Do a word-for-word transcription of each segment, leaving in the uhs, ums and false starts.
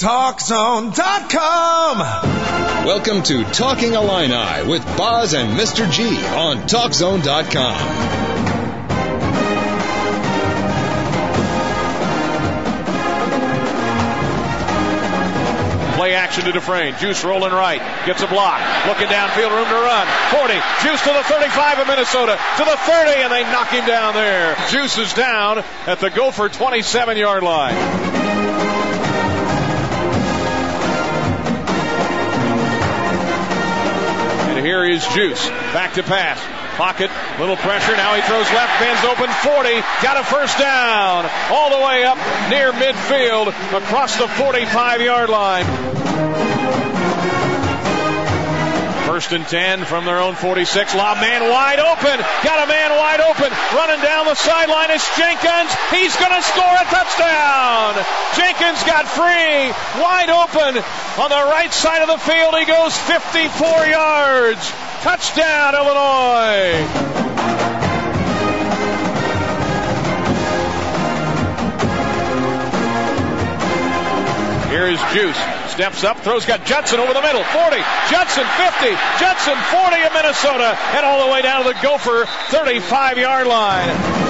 Talk Zone dot com. Welcome to Talking Illini with Boz and Mister G on Talk Zone dot com. Play action to Dufresne. Juice rolling right. Gets a block. Looking downfield. Room to run. forty. Juice to the thirty-five of Minnesota. To the thirty, and they knock him down there. Juice is down at the Gopher twenty-seven-yard line. Here is Juice. Back to pass. Pocket. Little pressure. Now he throws left. Ben's open. forty. Got a first down. All the way up near midfield. Across the forty-five-yard line. First and ten from their own forty-six. Lob man wide open. Got a man wide open. Running down the sideline is Jenkins. He's going to score a touchdown. Jenkins got free. Wide open on the right side of the field. He goes fifty-four yards. Touchdown, Illinois. Here is Juice. Steps up, throws, got Judson over the middle. forty, Judson fifty, Judson forty of Minnesota, and all the way down to the Gopher thirty-five-yard line.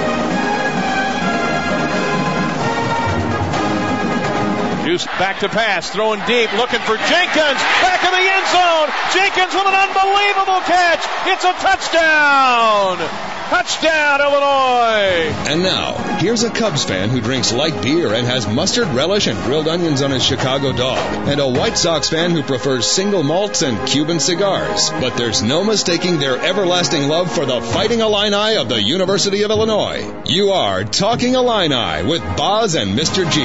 Juice back to pass, throwing deep, looking for Jenkins, back of the end zone. Jenkins with an unbelievable catch. It's a touchdown. Touchdown, Illinois! And now, here's a Cubs fan who drinks light beer and has mustard relish and grilled onions on his Chicago dog, and a White Sox fan who prefers single malts and Cuban cigars. But there's no mistaking their everlasting love for the Fighting Illini of the University of Illinois. You are Talking Illini with Boz and Mister G.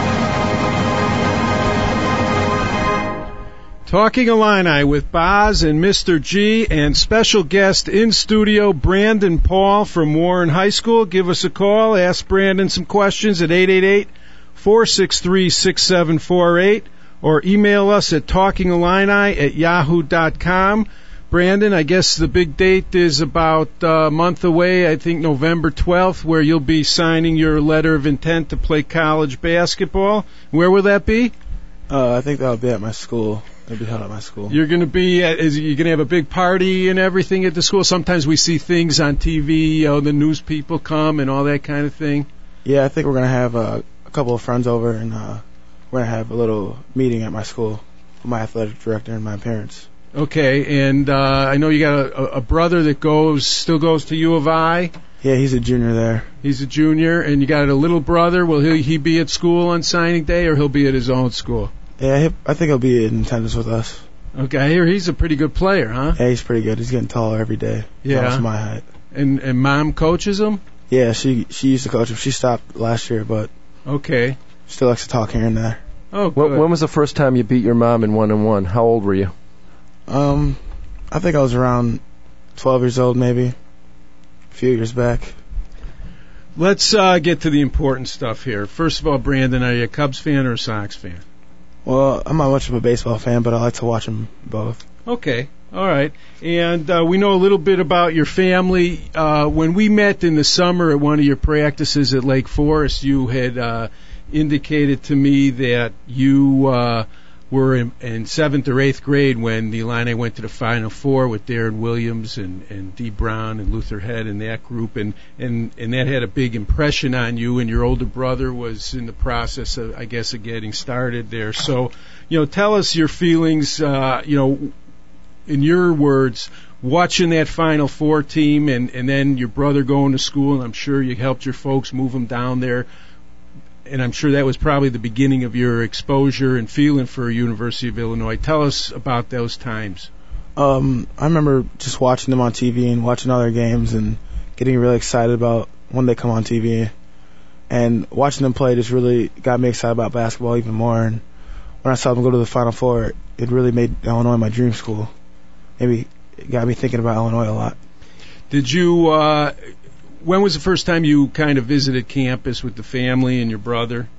Talking Illini with Boz and Mister G, and special guest in studio, Brandon Paul from Warren High School. Give us a call. Ask Brandon some questions at eight eight eight, four six three, six seven four eight or email us at talkingillini at yahoo dot com. Brandon, I guess the big date is about a month away, I think November twelfth, where you'll be signing your letter of intent to play college basketball. Where will that be? Uh, I think that'll be at my school. It'll be held at my school. You're going to be at, is you going to have a big party and everything at the school? Sometimes we see things on T V, you know, the news people come and all that kind of thing. Yeah, I think we're going to have uh, a couple of friends over, and uh, we're going to have a little meeting at my school with my athletic director and my parents. Okay, and uh, I know you got a, a brother that goes, still goes to U of I. Yeah, he's a junior there. He's a junior, and you got a little brother. Will he, he be at school on signing day, or he'll be at his own school? Yeah, I think he'll be in attendance with us. Okay, I hear he's a pretty good player, huh? Yeah, he's pretty good. He's getting taller every day. Yeah. That's my height. And and mom coaches him? Yeah, she she used to coach him. She stopped last year, but okay, still likes to talk here and there. Oh, good. When, when was the first time you beat your mom in one on one? How old were you? Um, I think I was around twelve years old, maybe. A few years back. Let's uh, get to the important stuff here. First of all, Brandon, are you a Cubs fan or a Sox fan? Well, I'm not much of a baseball fan, but I like to watch them both. Okay, all right. And uh, we know a little bit about your family. Uh, when we met in the summer at one of your practices at Lake Forest, you had uh, indicated to me that you uh, were in, in seventh or eighth grade when the Illini went to the Final Four with Darren Williams and, and Dee Brown and Luther Head and that group, and, and, and that had a big impression on you, and your older brother was in the process, of, I guess, of getting started there. So, you know, tell us your feelings, uh, you know, in your words, watching that Final Four team and, and then your brother going to school, and I'm sure you helped your folks move them down there. And I'm sure that was probably the beginning of your exposure and feeling for University of Illinois. Tell us about those times. Um, I remember just watching them on T V and watching other games and getting really excited about when they come on T V. And watching them play just really got me excited about basketball even more. And when I saw them go to the Final Four, it really made Illinois my dream school. Maybe it got me thinking about Illinois a lot. Did you... Uh, When was the first time you kind of visited campus with the family and your brother?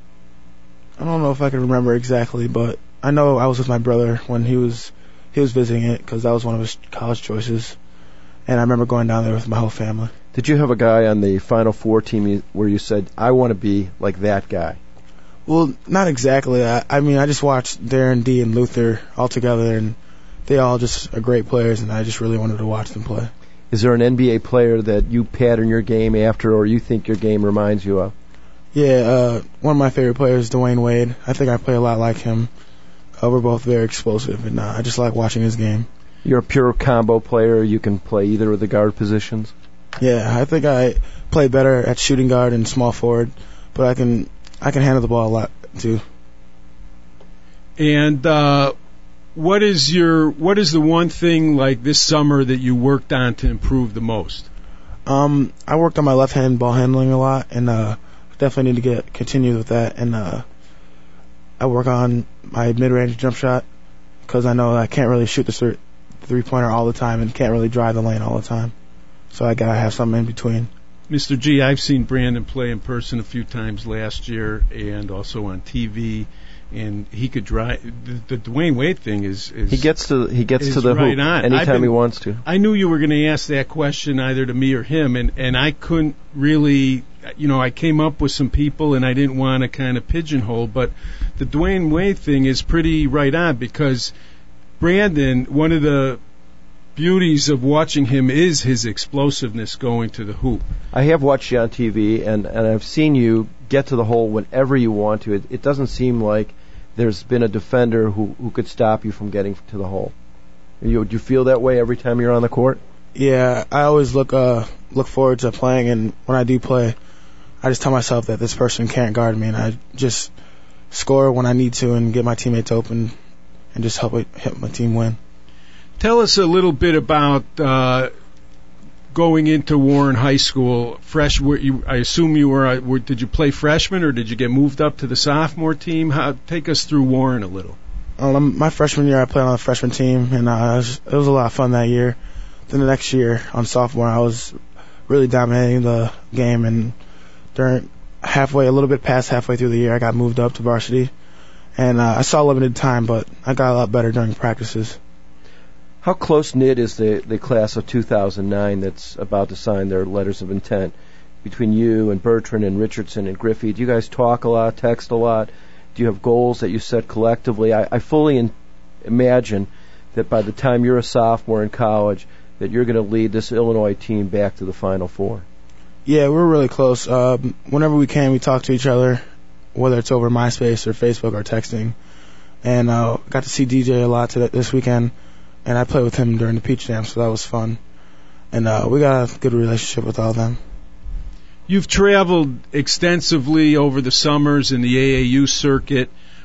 I don't know if I can remember exactly, but I know I was with my brother when he was he was visiting it because that was one of his college choices, and I remember going down there with my whole family. Did you have a guy on the Final Four team where you said, I want to be like that guy? Well, not exactly. I, I mean, I just watched Darren D and Luther all together, and they all just are great players, and I just really wanted to watch them play. Is there an N B A player that you pattern your game after, or you think your game reminds you of? Yeah, uh, one of my favorite players is Dwayne Wade. I think I play a lot like him. Uh, we're both very explosive, and uh, I just like watching his game. You're a pure combo player. You can play either of the guard positions? Yeah, I think I play better at shooting guard and small forward, but I can I can handle the ball a lot too. And uh, what is your what is the one thing like this summer that you worked on to improve the most? Um, I worked on my left hand ball handling a lot, and uh, definitely need to get continue with that. And uh, I work on my mid range jump shot because I know I can't really shoot the three pointer all the time and can't really drive the lane all the time. So I gotta have something in between. Mister G, I've seen Brandon play in person a few times last year and also on T V, and he could drive. The, the Dwayne Wade thing is, is he gets to he gets to the right hoop on. anytime been, he wants to. I knew you were going to ask that question either to me or him, and and I couldn't really, you know, I came up with some people and I didn't want to kind of pigeonhole, but the Dwayne Wade thing is pretty right on because Brandon, one of the beauties of watching him is his explosiveness going to the hoop. I have watched you on T V, and, and I've seen you get to the hole whenever you want to. It, it doesn't seem like there's been a defender who, who could stop you from getting to the hole. You, do you feel that way every time you're on the court? Yeah, I always look uh, look forward to playing, and when I do play, I just tell myself that this person can't guard me, and I just score when I need to and get my teammates open and just help, it, help my team win. Tell us a little bit about uh, going into Warren High School. Fresh, were you, I assume you were, were. Did you play freshman or did you get moved up to the sophomore team? How, take us through Warren a little. Um, my freshman year, I played on the freshman team, and uh, it, was, it was a lot of fun that year. Then the next year, on sophomore, I was really dominating the game, and during halfway, a little bit past halfway through the year, I got moved up to varsity, and uh, I saw limited time, but I got a lot better during practices. How close-knit is the, the class of two thousand nine that's about to sign their letters of intent between you and Bertrand and Richardson and Griffey? Do you guys talk a lot, text a lot? Do you have goals that you set collectively? I, I fully in, imagine that by the time you're a sophomore in college that you're going to lead this Illinois team back to the Final Four. Yeah, we're really close. Um, whenever we can, we talk to each other, whether it's over MySpace or Facebook or texting. And uh, got to see D J a lot today, this weekend. And I played with him during the Peach Jam, so that was fun. And uh, we got a good relationship with all of them. You've traveled extensively over the summers in the A A U circuit.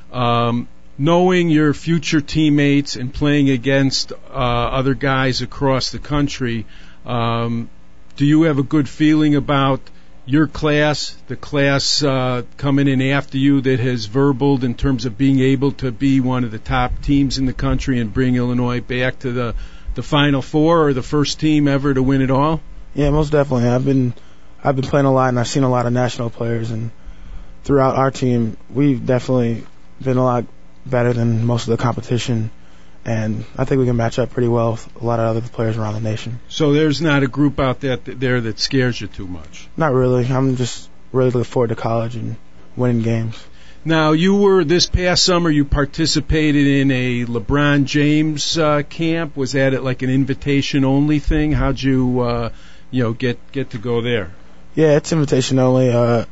Um, knowing your future teammates and playing against uh, other guys across the country, um, do you have a good feeling about your class, the class uh, coming in after you that has verbaled in terms of being able to be one of the top teams in the country and bring Illinois back to the, the Final Four or the first team ever to win it all? Yeah, most definitely. I've been I've been playing a lot, and I've seen a lot of national players, and throughout our team, we've definitely been a lot better than most of the competition. And I think we can match up pretty well with a lot of other players around the nation. So there's not a group out there, there that scares you too much? Not really. I'm just really looking forward to college and winning games. Now, you were, this past summer, you participated in a LeBron James uh, camp. Was that like an invitation-only thing? How'd you, uh, you know, get, get to go there? Yeah, it's invitation only. Uh,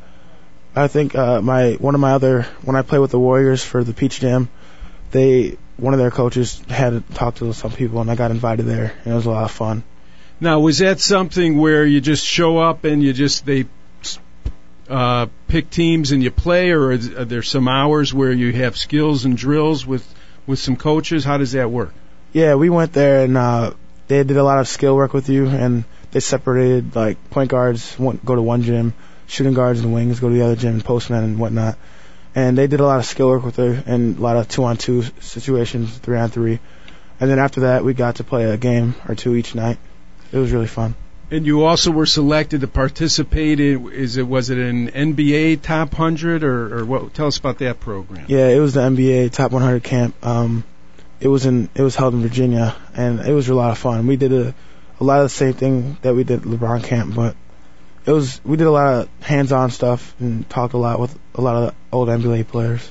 I think uh, my one of my other, when I played with the Warriors for the Peach Jam, they... one of their coaches had talked to some people, and I got invited there, and it was a lot of fun. Now, was that something where you just show up and you just they uh, pick teams and you play, or is, are there some hours where you have skills and drills with, with some coaches? How does that work? Yeah, we went there, and uh, they did a lot of skill work with you, and they separated, like, point guards go to one gym, shooting guards and wings go to the other gym, postmen and whatnot. And they did a lot of skill work with her and a lot of two-on-two situations, three-on-three. And then after that, we got to play a game or two each night. It was really fun. And you also were selected to participate in, is it, was it an N B A Top one hundred, or, or what? Tell us about that program. Yeah, it was the N B A Top one hundred camp. Um, it was in, it was held in Virginia, and it was a lot of fun. We did a, a lot of the same thing that we did at LeBron camp, but it was, we did a lot of hands-on stuff and talked a lot with a lot of old N B A players.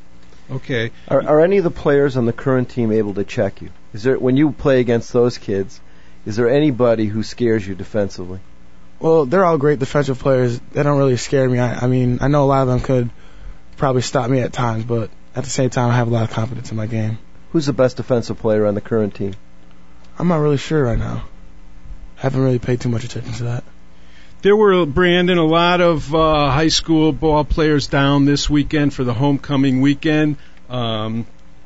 Okay. Are, are any of the players on the current team able to check you? Is there, when you play against those kids, is there anybody who scares you defensively? Well, they're all great defensive players. They don't really scare me. I, I mean, I know a lot of them could probably stop me at times, but at the same time, I have a lot of confidence in my game. Who's the best defensive player on the current team? I'm not really sure right now. Haven't really paid too much attention to that. There were, Brandon, a lot of uh, high school ball players down this weekend for the homecoming weekend. Um,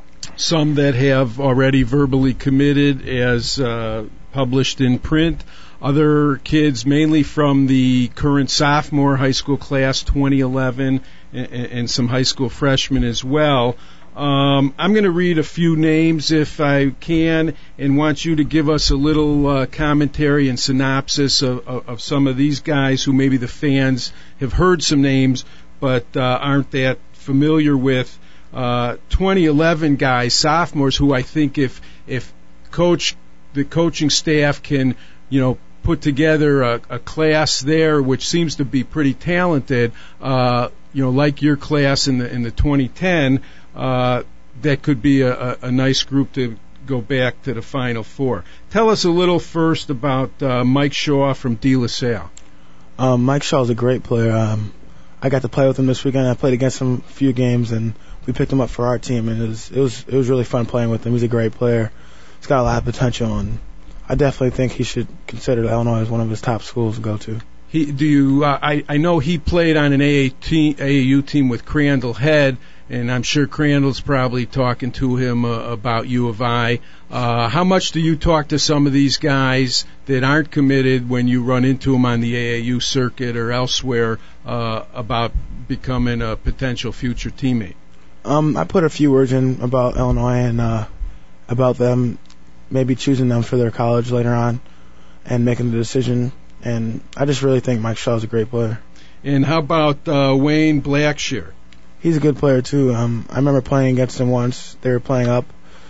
some that have already verbally committed as uh, published in print. Other kids, mainly from the current sophomore high school class, twenty eleven, and, and some high school freshmen as well. Um, I'm going to read a few names if I can, and want you to give us a little uh, commentary and synopsis of, of, of some of these guys who maybe the fans have heard some names but uh, aren't that familiar with. Uh, twenty eleven guys, sophomores, who I think if if coach the coaching staff can, you know, put together a, a class there which seems to be pretty talented, uh, you know, like your class in the in the twenty ten. Uh, that could be a, a, a nice group to go back to the Final Four. Tell us a little first about uh, Mike Shaw from De La Salle. Um, Mike Shaw is a great player. Um, I got to play with him this weekend. I played against him a few games, and we picked him up for our team. And it was it was it was really fun playing with him. He's a great player. He's got a lot of potential, and I definitely think he should consider Illinois as one of his top schools to go to. He do you? Uh, I I know he played on an A A U team with Crandall Head. And I'm sure Crandall's probably talking to him uh, about U of I. Uh, how much do you talk to some of these guys that aren't committed when you run into them on the A A U circuit or elsewhere uh, about becoming a potential future teammate? Um, I put a few words in about Illinois and uh, about them maybe choosing them for their college later on and making the decision. And I just really think Mike Shaw is a great player. And how about uh, Wayne Blackshear? He's a good player too. Um, I remember playing against him once. They were playing up,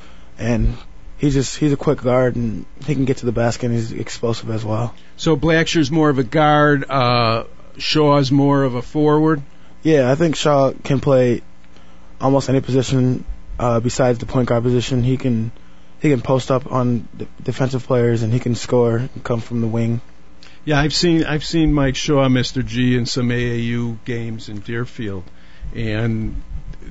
and he's just he's a quick guard, and he can get to the basket, and he's explosive as well. So Blackshear's more of a guard. Uh, Shaw's more of a forward. Yeah, I think Shaw can play almost any position uh, besides the point guard position. He can he can post up on d- defensive players, and he can score and come from the wing. Yeah, I've seen I've seen Mike Shaw, Mister G, in some A A U games in Deerfield. And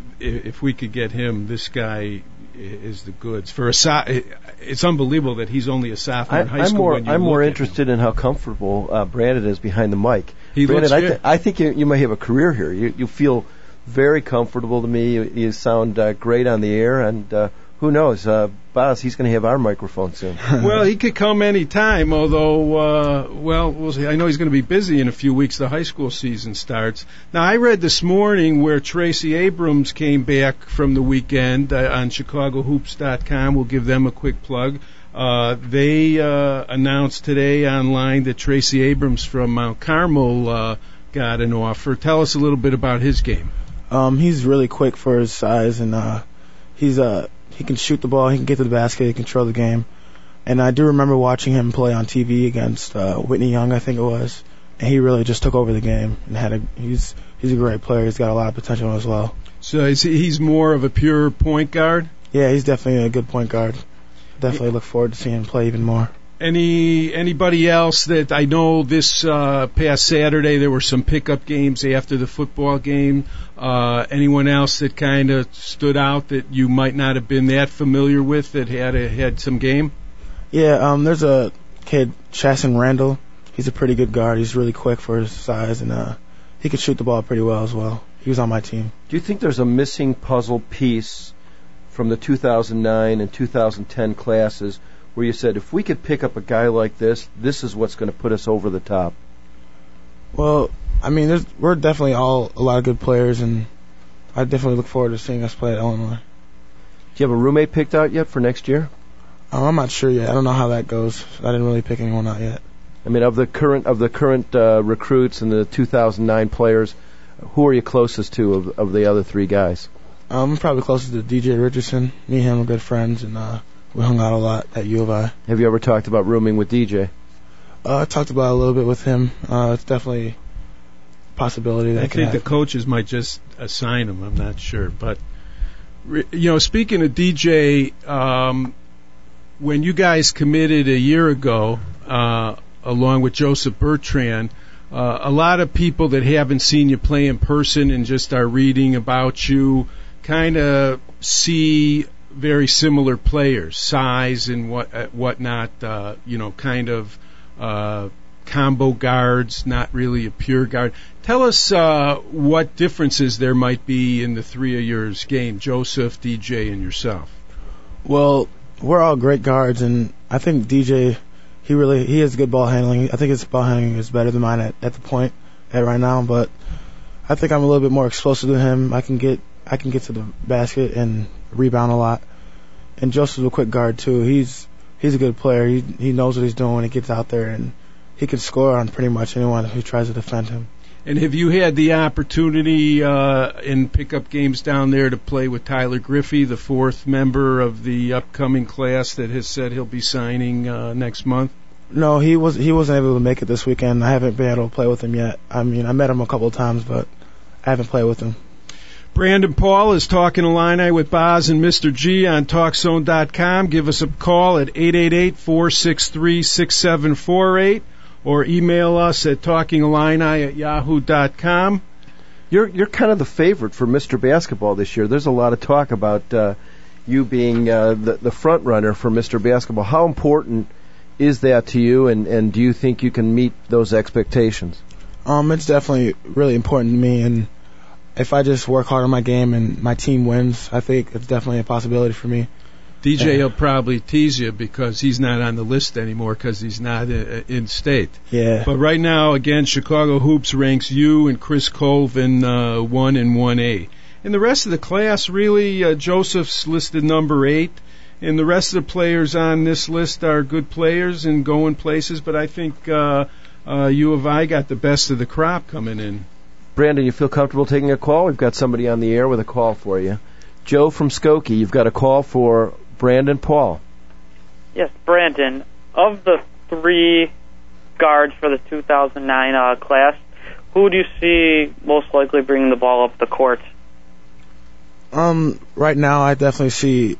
if we could get him, this guy is the goods. For a so- it's unbelievable that he's only a sophomore I, in high I'm school. more, when you I'm look more at interested him. in how comfortable uh, Brandon is behind the mic. He Brandon, looks I, good. th- I think you, you may have a career here. You, you feel very comfortable to me. You, you sound uh, great on the air, and uh, who knows, uh, Boz, he's going to have our microphone soon. Well, he could come any time, although, uh, well, we'll see. I know he's going to be busy in a few weeks. The high school season starts. Now, I read this morning where Tracy Abrams came back from the weekend uh, on Chicago Hoops dot com. We'll give them a quick plug. Uh, they uh, announced today online that Tracy Abrams from Mount Carmel uh, got an offer. Tell us a little bit about his game. Um, he's really quick for his size, and uh, he's uh, he can shoot the ball, he can get to the basket, he can control the game. And I do remember watching him play on T V against uh, Whitney Young, I think it was, and he really just took over the game and had a he's he's a great player. He's got a lot of potential as well. So is he, he's more of a pure point guard? Yeah, he's definitely a good point guard. Definitely look forward to seeing him play even more. Any anybody else that I know this uh, past Saturday there were some pickup games after the football game. Uh, anyone else that kind of stood out that you might not have been that familiar with that had a, had some game? Yeah, um, there's a kid, Chasson Randall. He's a pretty good guard. He's really quick for his size, and uh, he can shoot the ball pretty well as well. He was on my team. Do you think there's a missing puzzle piece from the two thousand nine and two thousand ten classes where you said, if we could pick up a guy like this, this is what's going to put us over the top? Well, I mean, there's, we're definitely all a lot of good players, and I definitely look forward to seeing us play at Illinois. Do you have a roommate picked out yet for next year? Um, I'm not sure yet. I don't know how that goes. I didn't really pick anyone out yet. I mean, of the current of the current uh, recruits and the two thousand nine players, who are you closest to of, of the other three guys? Um, I'm probably closest to D J Richardson. Me and him are good friends, and uh, we hung out a lot at U of I. Have you ever talked about rooming with D J? Uh, I talked about it a little bit with him. Uh, it's definitely a possibility that I could think happen. the coaches might just assign him. I'm not sure, but you know, speaking of D J, um, when you guys committed a year ago, uh, along with Joseph Bertrand, uh, a lot of people that haven't seen you play in person and just are reading about you kind of see very similar players, size and what uh, whatnot. Uh, you know, kind of uh, combo guards, not really a pure guard. Tell us uh, what differences there might be in the three of yours game, Joseph, D J, and yourself. Well, we're all great guards, and I think D J, he really he has good ball handling. I think his ball handling is better than mine at, at the point at right now, but I think I'm a little bit more explosive than him. I can get I can get to the basket and rebound a lot. And Joseph's a quick guard too. He's he's a good player. He he knows what he's doing when he gets out there, and he can score on pretty much anyone who tries to defend him. And have you had the opportunity uh, in pickup games down there to play with Tyler Griffey, the fourth member of the upcoming class that has said he'll be signing uh, next month? No, he was he wasn't able to make it this weekend. I haven't been able to play with him yet. I mean, I met him a couple of times, but I haven't played with him. Brandon Paul is talking Illini with Boz and Mister G on Talk Zone dot com. Give us a call at eight eight eight, four six three, six seven four eight or email us at talking illini at yahoo dot com. You're you're kind of the favorite for Mister Basketball this year. There's a lot of talk about uh, you being uh, the, the front runner for Mister Basketball. How important is that to you, and, and do you think you can meet those expectations? Um, it's definitely really important to me, and if I just work hard on my game and my team wins, I think it's definitely a possibility for me. D J will probably tease you because he's not on the list anymore because he's not in state. Yeah. But right now, again, Chicago Hoops ranks you and Chris Colvin uh, one and one A. And the rest of the class, really, uh, Joseph's listed number eight, and the rest of the players on this list are good players and going places. But I think uh, uh, U of I got the best of the crop coming in. Brandon, you feel comfortable taking a call? We've got somebody on the air with a call for you. Joe from Skokie, you've got a call for Brandon Paul. Yes, Brandon, of the three guards for the two thousand nine uh, class, who do you see most likely bringing the ball up the court? Um, right now, I definitely see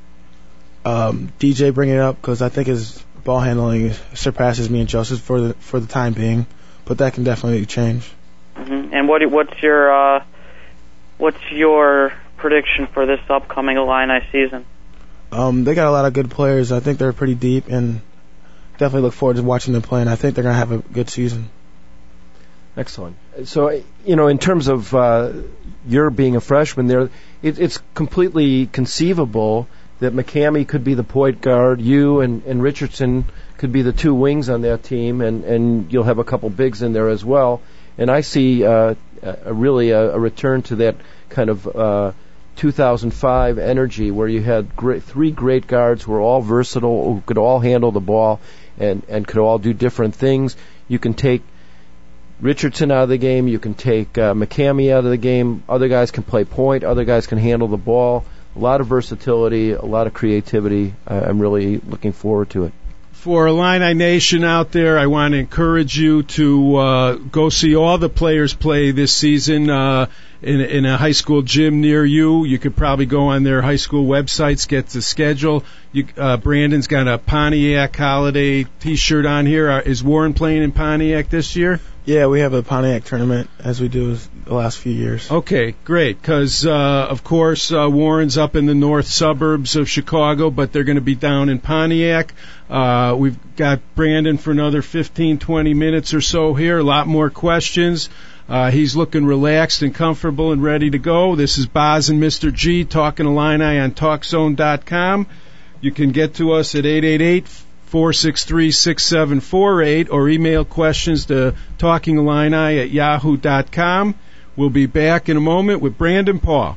um, D J bringing it up because I think his ball handling surpasses me and Joseph for the for the time being, but that can definitely change. Mm-hmm. And what what's your uh, what's your prediction for this upcoming Illini season? Um, they got a lot of good players. I think they're pretty deep, and definitely look forward to watching them play. And I think they're going to have a good season. Excellent. So, you know, in terms of uh, your being a freshman there, it, it's completely conceivable that McCamey could be the point guard, you and, and Richardson could be the two wings on that team, and, and you'll have a couple bigs in there as well. And I see uh, a, really a, a return to that kind of uh, two thousand five energy where you had great, three great guards who were all versatile, who could all handle the ball and, and could all do different things. You can take Richardson out of the game. You can take uh, McCamey out of the game. Other guys can play point. Other guys can handle the ball. A lot of versatility, a lot of creativity. Uh, I'm really looking forward to it. For Illini Nation out there, I want to encourage you to uh, go see all the players play this season uh, in, in a high school gym near you. You could probably go on their high school websites, get the schedule. You, uh, Brandon's got a Pontiac holiday T-shirt on here. Uh, is Warren playing in Pontiac this year? Yeah, we have a Pontiac tournament, as we do the last few years. Okay, great, because, uh, of course, uh, Warren's up in the north suburbs of Chicago, but they're going to be down in Pontiac. Uh, we've got Brandon for another fifteen, twenty minutes or so here, a lot more questions. Uh, he's looking relaxed and comfortable and ready to go. This is Boz and Mister G talking Illini on Talk Zone dot com. You can get to us at eight eight eight, four six three, six seven four eight or email questions to talking illini at yahoo dot com. We'll be back in a moment with Brandon Paul.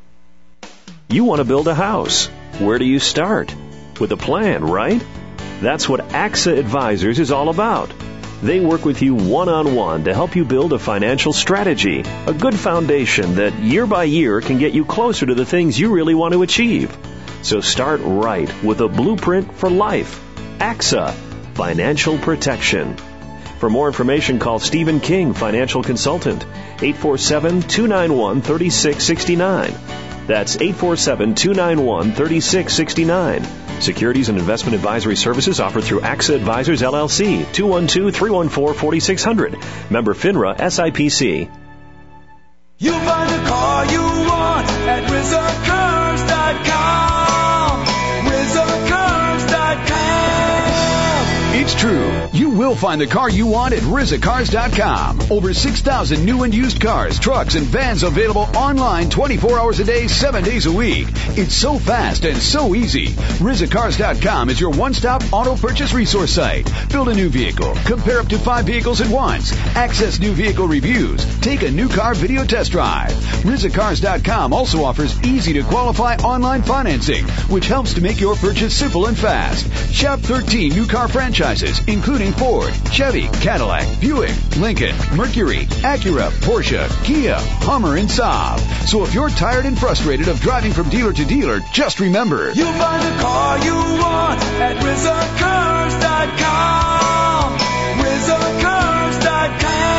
You want to build a house. Where do you start? With a plan, right? That's what A X A Advisors is all about. They work with you one-on-one to help you build a financial strategy, a good foundation that year by year can get you closer to the things you really want to achieve. So start right with a blueprint for life. A X A, Financial Protection. For more information, call Stephen King, Financial Consultant, eight four seven, two nine one, three six six nine. That's eight four seven, two nine one, three six six nine. Securities and investment advisory services offered through A X A Advisors, L L C, two one two, three one four, four six zero zero. Member FINRA, S I P C. You find the car you want at Rizzo Cars dot com. Rizzo Cars dot com. It's true. You will find the car you want at Rizzo Cars dot com. Over six thousand new and used cars, trucks, and vans available online twenty-four hours a day, seven days a week. It's so fast and so easy. Rizzo Cars dot com is your one-stop auto purchase resource site. Build a new vehicle. Compare up to five vehicles at once. Access new vehicle reviews. Take a new car video test drive. Rizzo Cars dot com also offers easy-to-qualify online financing, which helps to make your purchase simple and fast. Shop thirteen new car franchises, including Ford, Chevy, Cadillac, Buick, Lincoln, Mercury, Acura, Porsche, Kia, Hummer, and Saab. So if you're tired and frustrated of driving from dealer to dealer, just remember, You find the car you want at Rizzo Cars dot com. Rizzo Cars dot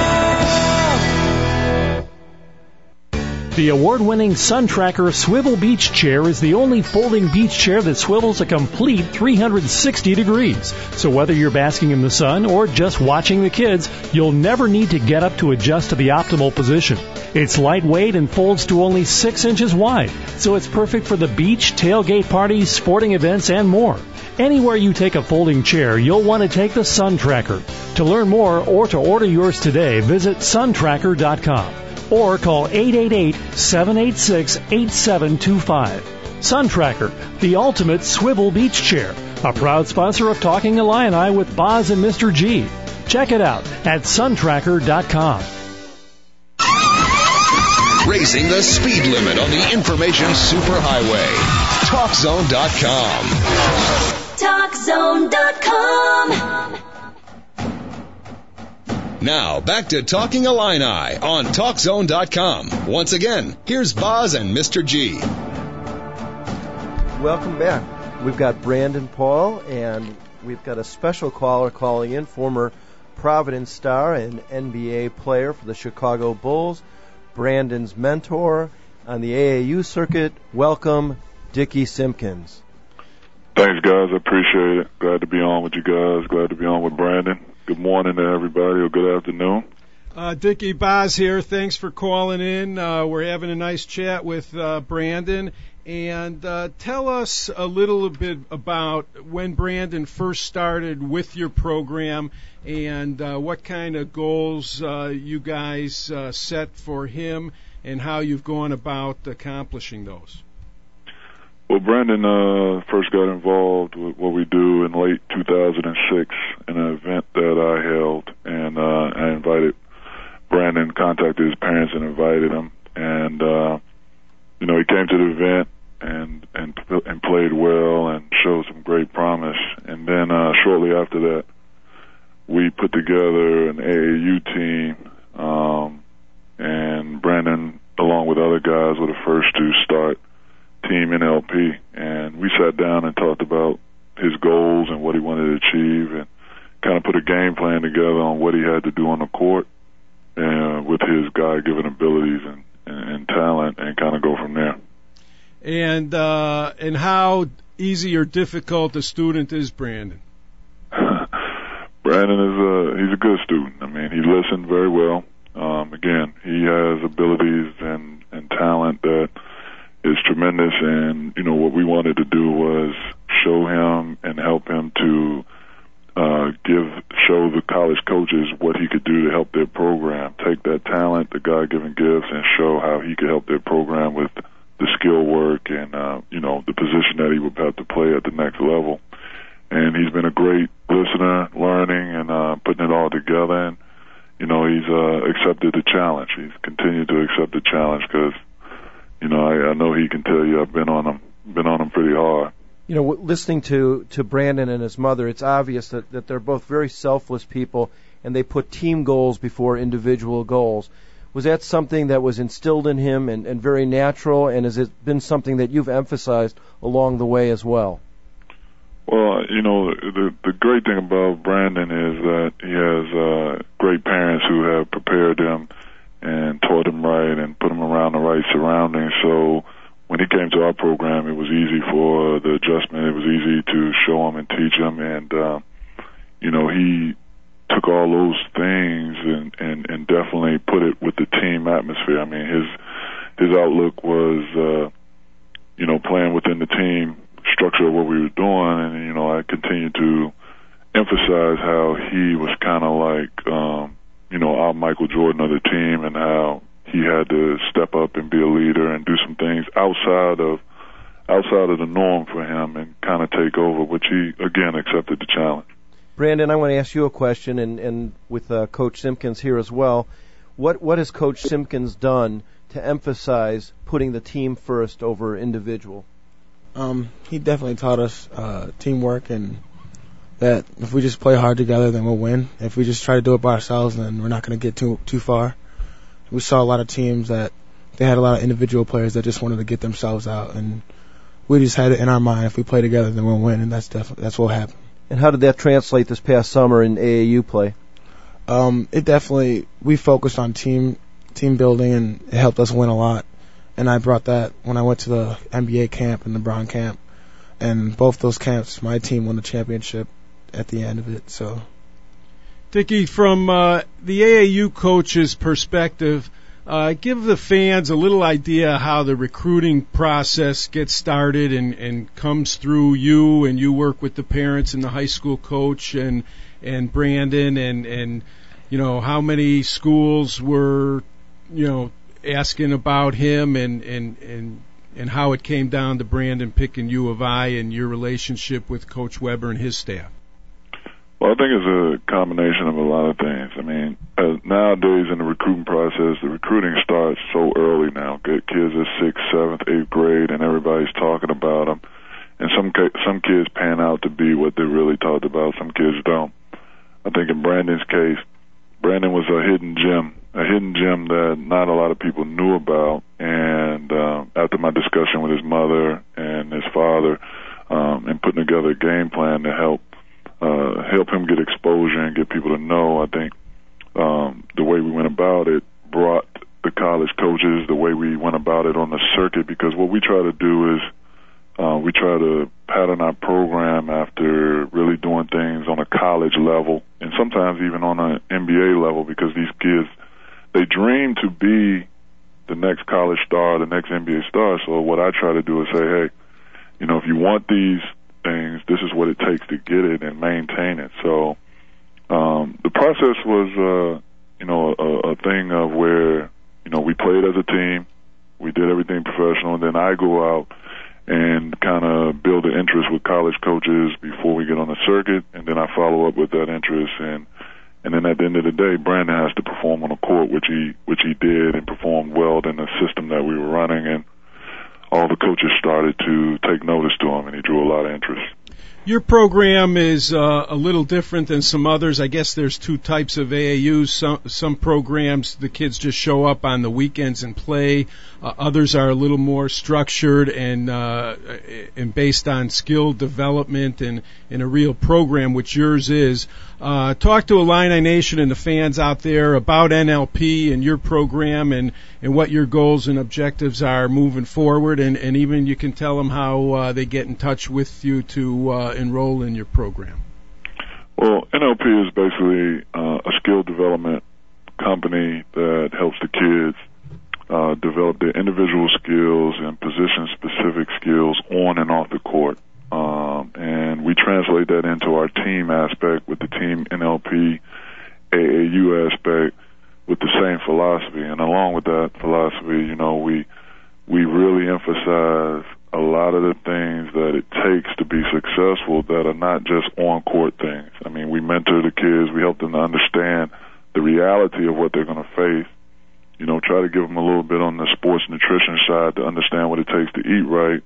com. The award-winning Sun Tracker Swivel Beach Chair is the only folding beach chair that swivels a complete three hundred sixty degrees. So whether you're basking in the sun or just watching the kids, you'll never need to get up to adjust to the optimal position. It's lightweight and folds to only six inches wide, so it's perfect for the beach, tailgate parties, sporting events, and more. Anywhere you take a folding chair, you'll want to take the Sun Tracker. To learn more or to order yours today, visit sun tracker dot com. Or call eight eight eight, seven eight six, eight seven two five. Sun Tracker, the ultimate swivel beach chair. A proud sponsor of Talking Illini with Boz and Mister G. Check it out at sun tracker dot com. Raising the speed limit on the information superhighway. talk zone dot com. talk zone dot com. Now, back to Talking Illini on talk zone dot com. Once again, here's Boz and Mister G. Welcome back. We've got Brandon Paul, and we've got a special caller calling in, former Providence star and N B A player for the Chicago Bulls, Brandon's mentor on the A A U circuit. Welcome, Dickie Simpkins. Thanks, guys. I appreciate it. Glad to be on with you guys. Glad to be on with Brandon. Good morning to everybody, or good afternoon. Uh, Dickie, Boz here. Thanks for calling in. Uh, we're having a nice chat with uh, Brandon. And uh, tell us a little bit about when Brandon first started with your program and uh, what kind of goals uh, you guys uh, set for him and how you've gone about accomplishing those. Well, Brandon uh, first got involved with what we do in late two thousand six in an event that I held, and uh, I invited Brandon, contacted his parents and invited him, and uh, you know, he came to the event and and and played well and showed some great promise. And then uh, shortly after that, we put together an A A U team, um, and Brandon, along with other guys, were the first to start Team N L P, and we sat down and talked about his goals and what he wanted to achieve, and kind of put a game plan together on what he had to do on the court, and uh, with his God-given abilities and, and, and talent, and kind of go from there. And uh, and how easy or difficult a student is Brandon? Brandon is a he's a good student. I mean, he listened very well. Um, again, he has abilities and, and talent that is tremendous, and you know what we wanted to do was show him and help him to uh, give show the college coaches what he could do to help their program. Take that talent, the God-given gifts, and show how he could help their program with the skill work and uh, you know the position that he would have to play at the next level. And he's been a great listener, learning and uh, putting it all together. And you know he's uh, accepted the challenge. He's continued to accept the challenge because. You know, I, I know he can tell you I've been on him, been on him pretty hard. You know, listening to, to Brandon and his mother, it's obvious that, that they're both very selfless people, and they put team goals before individual goals. Was that something that was instilled in him and, and very natural, and has it been something that you've emphasized along the way as well? Well, you know, the the great thing about Brandon is that he has uh, great parents who have prepared him and taught him right and put him around the right surroundings. So when he came to our program, it was easy for the adjustment. It was easy to show him and teach him. And, uh, you know, he took all those things and, and, and definitely put it with the team atmosphere. I mean, his his outlook was, uh, you know, playing within the team structure of what we were doing. And, you know, I continued to emphasize how he was kind of like, um, you know, our Michael Jordan of the team, and how he had to step up and be a leader and do some things outside of outside of the norm for him and kind of take over, which he, again, accepted the challenge. Brandon, I want to ask you a question, and, and with uh, Coach Simpkins here as well. What what has Coach Simpkins done to emphasize putting the team first over individual? Um, he definitely taught us uh, teamwork, and that if we just play hard together, then we'll win. If we just try to do it by ourselves, then we're not going to get too too far. We saw a lot of teams that they had a lot of individual players that just wanted to get themselves out, and we just had it in our mind, if we play together, then we'll win, and that's definitely that's what happened. And how did that translate this past summer in A A U play? Um, it definitely, we focused on team team building, and it helped us win a lot. And I brought that when I went to the N B A camp and the Brown camp, and both those camps, my team won the championship at the end of it. So, Dickie, from uh, the A A U coach's perspective, uh, give the fans a little idea how the recruiting process gets started and, and comes through you, and you work with the parents and the high school coach and and Brandon, and, and you know, how many schools were, you know, asking about him, and, and, and, and how it came down to Brandon picking U of I and your relationship with Coach Weber and his staff. Well, I think it's a combination of a lot of things. I mean, uh, nowadays in the recruiting process, the recruiting starts so early now. Get kids at sixth, seventh, eighth grade, and everybody's talking about them. And some some kids pan out to be what they really talked about. Some kids don't. I think in Brandon's case, Brandon was a hidden gem, a hidden gem that not a lot of people knew about. And uh, after my discussion with his mother and his father, um, and putting together a game plan to help uh, help him get exposure and get people to know, I think um, the way we went about it brought the college coaches, the way we went about it on the circuit, because what we try to do is uh, we try to pattern our program after really doing things on a college level, and sometimes even on an N B A level, because these kids, they dream to be the next college star, the next N B A star. So what I try to do is say, hey, you know, if you want these things, this is what it takes to get it and maintain it. So um, the process was, uh, you know, a, a thing of where, you know, we played as a team, we did everything professional, and then I go out and kind of build an interest with college coaches before we get on the circuit, and then I follow up with that interest, and and then at the end of the day, Brandon has to perform on the court, which he which he did, and performed well in the system that we were running, and all the coaches started to take notice to him, and he drew a lot of interest. Your program is uh, a little different than some others. I guess there's two types of A A Us. Some, some programs, the kids just show up on the weekends and play. Uh, others are a little more structured and uh, and based on skill development and, and a real program, which yours is. Uh, talk to Illini Nation and the fans out there about N L P and your program, and, and what your goals and objectives are moving forward, and, and even you can tell them how uh, they get in touch with you to uh, enroll in your program. Well, N L P is basically uh, a skill development company that helps the kids uh, develop their individual skills and position-specific skills on and off the court. Um, and we translate that into our team aspect with the team N L P A A U aspect with the same philosophy. And along with that philosophy, you know, we we really emphasize a lot of the things that it takes to be successful that are not just on-court things. I mean, we mentor the kids. We help them to understand the reality of what they're going to face. You know, try to give them a little bit on the sports nutrition side to understand what it takes to eat right.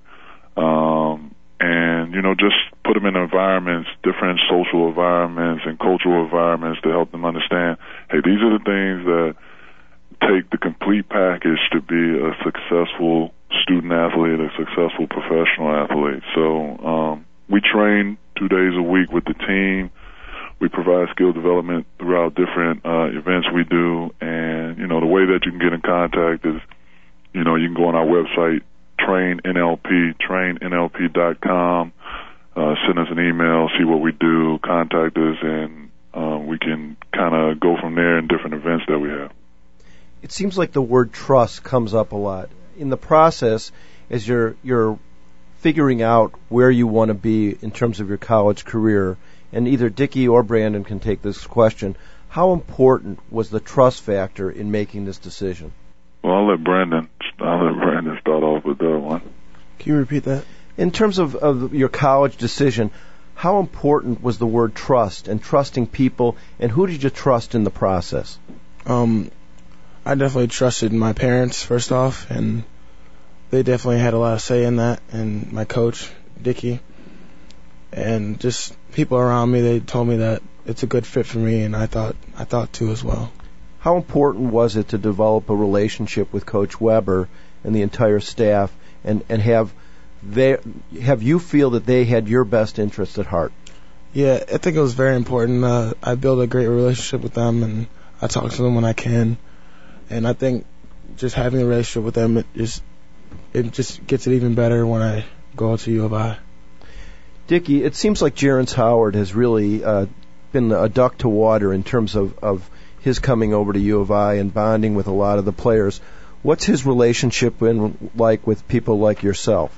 Um, and, you know, just put them in environments, different social environments and cultural environments to help them understand, hey, these are the things that take the complete package to be a successful student athlete, a successful professional athlete. So um, we train two days a week with the team. We provide skill development throughout different uh, events we do. And, you know, the way that you can get in contact is, you know, you can go on our website, Train N L P, train N L P dot com. Uh, send us an email, see what we do, contact us, and uh, we can kind of go from there in different events that we have. It seems like the word trust comes up a lot. In the process, as you're, you're figuring out where you want to be in terms of your college career, and either Dickie or Brandon can take this question, how important was the trust factor in making this decision? Well, I'll let Brandon, I'll let Brandon start off with that one. Can you repeat that? In terms of, of your college decision, how important was the word trust and trusting people, and who did you trust in the process? Um, I definitely trusted my parents, first off, and they definitely had a lot of say in that, and my coach, Dickie, and just people around me, they told me that it's a good fit for me, and I thought I thought too as well. How important was it to develop a relationship with Coach Weber and the entire staff, and, and have they have you feel that they had your best interest at heart? Yeah, I think it was very important. Uh, I built a great relationship with them, and I talk to them when I can. And I think just having a relationship with them, it just, it just gets it even better when I go to U of I. Dickie, it seems like Jerrance Howard has really uh, been a duck to water in terms of, of his coming over to U of I and bonding with a lot of the players. What's his relationship been like with people like yourself?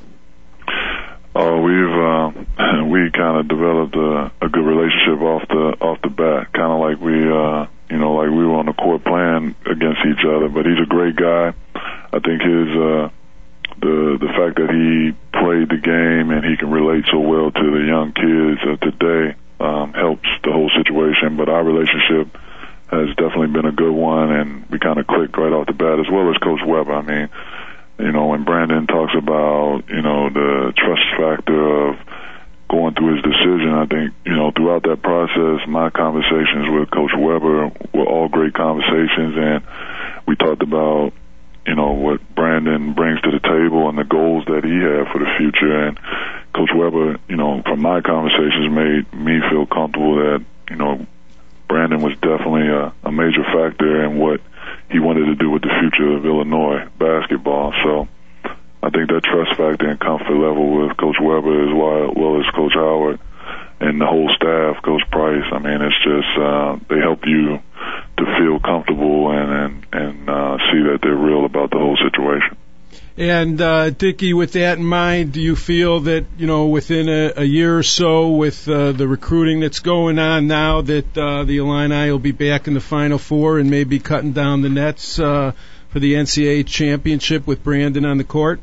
Oh, we've uh, we kind of developed a, a good relationship off the off the bat, kind of like we uh, you know like we were on the court playing against each other. But he's a great guy. I think his uh, the the fact that he played the game and he can relate so well to the young kids of today um, helps the whole situation. But our relationship has definitely been a good one, and we kind of clicked right off the bat, as well as Coach Weber. I mean, you know, when Brandon talks about, you know, the trust factor of going through his decision, I think, you know, throughout that process, my conversations with Coach Weber were all great conversations, and we talked about, you know, what Brandon brings to the table and the goals that he had for the future. And Coach Weber, you know, from my conversations, made me feel comfortable that, you know, Brandon was definitely a, a major factor in what he wanted to do with the future of Illinois basketball. So I think that trust factor and comfort level with Coach Weber as well, well as Coach Howard and the whole staff, Coach Price, I mean, it's just uh, they help you to feel comfortable and and, and uh, see that they're real about the whole situation. And, uh, Dickie, with that in mind, do you feel that, you know, within a, a year or so with uh, the recruiting that's going on now that uh, the Illini will be back in the Final Four and maybe cutting down the nets uh, for the N C double A championship with Brandon on the court?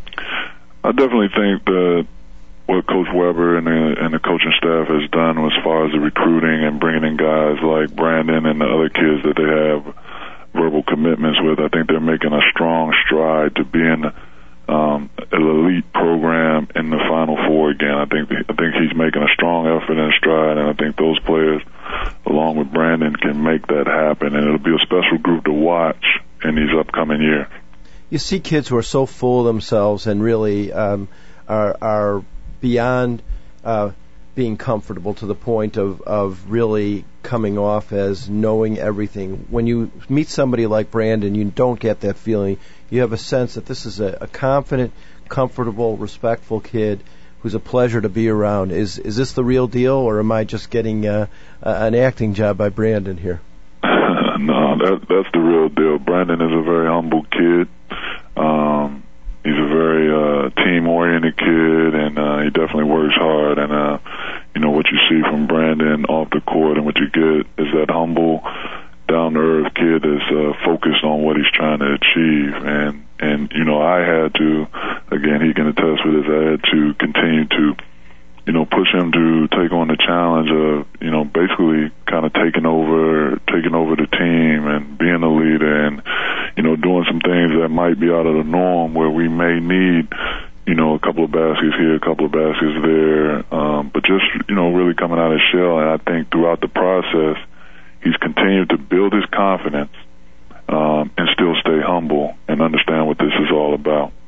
I definitely think that what Coach Weber and the, and the coaching staff has done as far as the recruiting and bringing in guys like Brandon and the other kids that they have verbal commitments with, I think they're making a strong stride to being um, an elite program in the Final Four again. I think I think he's making a strong effort and stride, and I think those players, along with Brandon, can make that happen, and it'll be a special group to watch in these upcoming years. You see kids who are so full of themselves and really um, are, are beyond uh, being comfortable to the point of, of really coming off as knowing everything. When you meet somebody like Brandon, you don't get that feeling. You have a sense that this is a, a confident, comfortable, respectful kid who's a pleasure to be around. Is is this the real deal, or am I just getting uh, an acting job by Brandon here? No, that, that's the real deal. Brandon is a very humble kid. Um, he's a very uh, team-oriented kid, and uh, he definitely works hard. And uh, you know, what you see from Brandon off the court and what you get is that humble, down-to-earth kid that's uh, focused on what he's trying to achieve. And, and, you know, I had to, again, he can attest with this, I had to continue to, you know, push him to take on the challenge of, you know, basically kind of taking over, taking over the team and being a leader and, you know, doing some things that might be out of the norm where we may need, you know, a couple of baskets here, a couple of baskets there, um, but just, you know, really coming out of his shell. And I think throughout the process, he's continued to build his confidence um, and still stay humble and understand what this is all about.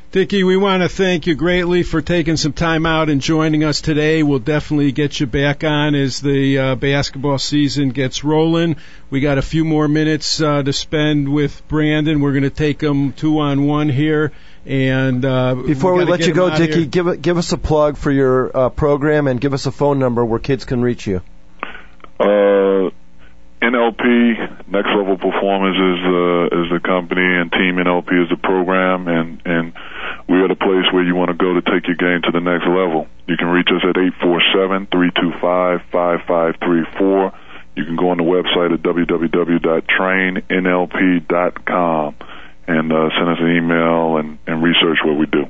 Dickie, we want to thank you greatly for taking some time out and joining us today. We'll definitely get you back on as the uh, basketball season gets rolling. We got a few more minutes uh, to spend with Brandon. We're going to take him two-on-one here. And uh, Before we, we let you go, Dickie, give, it, give us a plug for your uh, program and give us a phone number where kids can reach you. Uh, N L P, Next Level Performance, is, uh, is the company, and Team N L P is the program, and, and we are the place where you want to go to take your game to the next level. You can reach us at eight four seven, three two five, five five three four. You can go on the website at w w w dot train n l p dot com and uh, send us an email and, and research what we do.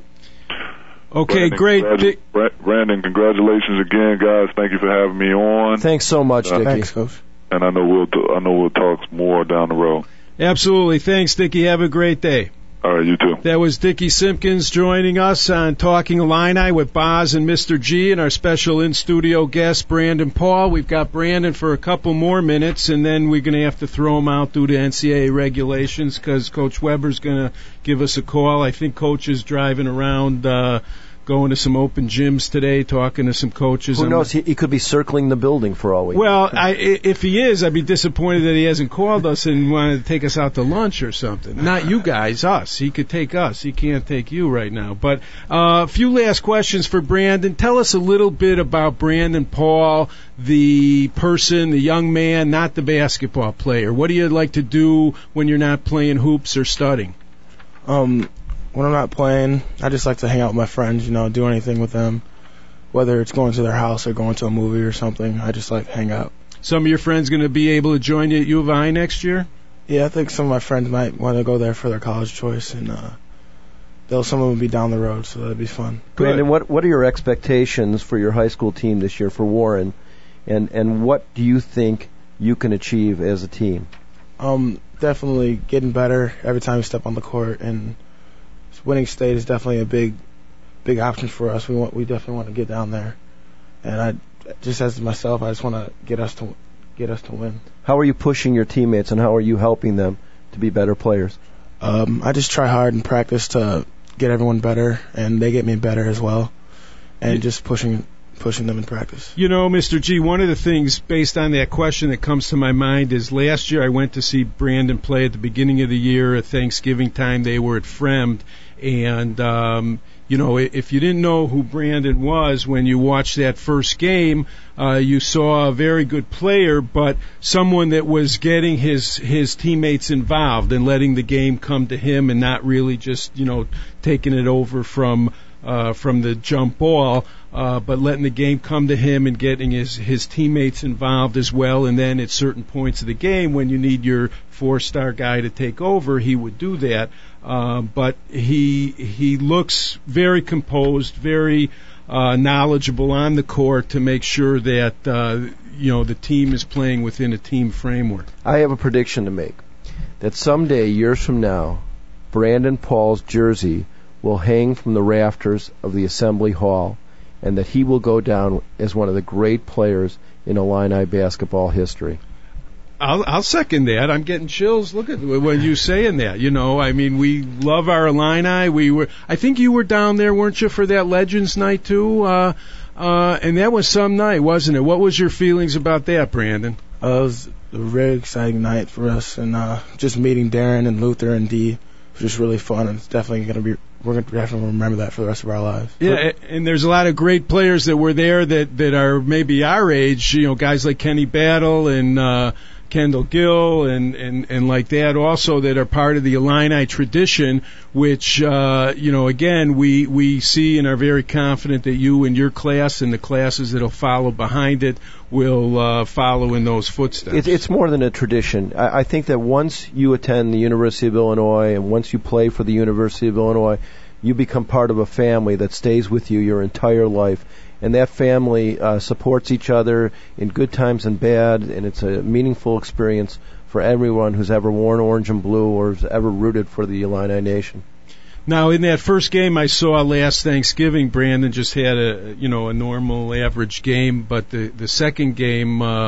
Okay, Brandon, great. Congratu- Brandon, congratulations again, guys. Thank you for having me on. Thanks so much, uh, Dickie. Thanks, Coach. And I know we'll t- I know we'll talk more down the road. Absolutely. Thanks, Dickie. Have a great day. All right, you too. That was Dickie Simpkins joining us on Talking Illini with Boz and Mister G and our special in-studio guest, Brandon Paul. We've got Brandon for a couple more minutes, and then we're going to have to throw him out due to N C double A regulations because Coach Weber's going to give us a call. I think Coach is driving around uh going to some open gyms today, talking to some coaches. Who knows? He, he could be circling the building for all we know. Well, I, if he is, I'd be disappointed that he hasn't called us and wanted to take us out to lunch or something. Not you guys, us. He could take us. He can't take you right now. But uh, a few last questions for Brandon. Tell us a little bit about Brandon Paul, the person, the young man, not the basketball player. What do you like to do when you're not playing hoops or studying? Um... When I'm not playing, I just like to hang out with my friends, you know, do anything with them. Whether it's going to their house or going to a movie or something, I just like to hang out. Some of your friends going to be able to join you at U of I next year? Yeah, I think some of my friends might want to go there for their college choice, and uh, they'll some of them will be down the road, so that'd be fun. Brandon, what what are your expectations for your high school team this year for Warren, and and what do you think you can achieve as a team? Um, definitely getting better every time we step on the court, and winning state is definitely a big, big option for us. We want, we definitely want to get down there, and I, just as myself, I just want to get us to, get us to win. How are you pushing your teammates, and how are you helping them to be better players? Um, I just try hard in practice to get everyone better, and they get me better as well, and just pushing, pushing them in practice. You know, Mister G, one of the things based on that question that comes to my mind is last year I went to see Brandon play at the beginning of the year at Thanksgiving time. They were at Fremd. And, um, you know, if you didn't know who Brandon was when you watched that first game, uh, you saw a very good player, but someone that was getting his, his teammates involved and letting the game come to him and not really just, you know, taking it over from uh, from the jump ball, uh, but letting the game come to him and getting his, his teammates involved as well. And then at certain points of the game, when you need your four-star guy to take over, he would do that. Uh, but he he looks very composed, very uh, knowledgeable on the court to make sure that uh, you know the team is playing within a team framework. I have a prediction to make that someday, years from now, Brandon Paul's jersey will hang from the rafters of the Assembly Hall, and that he will go down as one of the great players in Illini basketball history. I'll, I'll second that. I'm getting chills. Look at when you saying that. You know, I mean, we love our Illini. We were. I think you were down there, weren't you, for that Legends night too? Uh, uh, and that was some night, wasn't it? What was your feelings about that, Brandon? Uh, it was a very exciting night for us, and uh, just meeting Darren and Luther and Dee was just really fun. And it's definitely going to be. We're going to definitely remember that for the rest of our lives. Yeah, and there's a lot of great players that were there that that are maybe our age. You know, guys like Kenny Battle and. Uh, Kendall Gill and, and, and like that also that are part of the Illini tradition, which, uh, you know, again, we, we see and are very confident that you and your class and the classes that will follow behind it will uh, follow in those footsteps. It, it's more than a tradition. I, I think that once you attend the University of Illinois and once you play for the University of Illinois, you become part of a family that stays with you your entire life. And that family uh, supports each other in good times and bad, and it's a meaningful experience for everyone who's ever worn orange and blue or has ever rooted for the Illini Nation. Now, in that first game I saw last Thanksgiving, Brandon just had a you know a normal average game, but the the second game uh,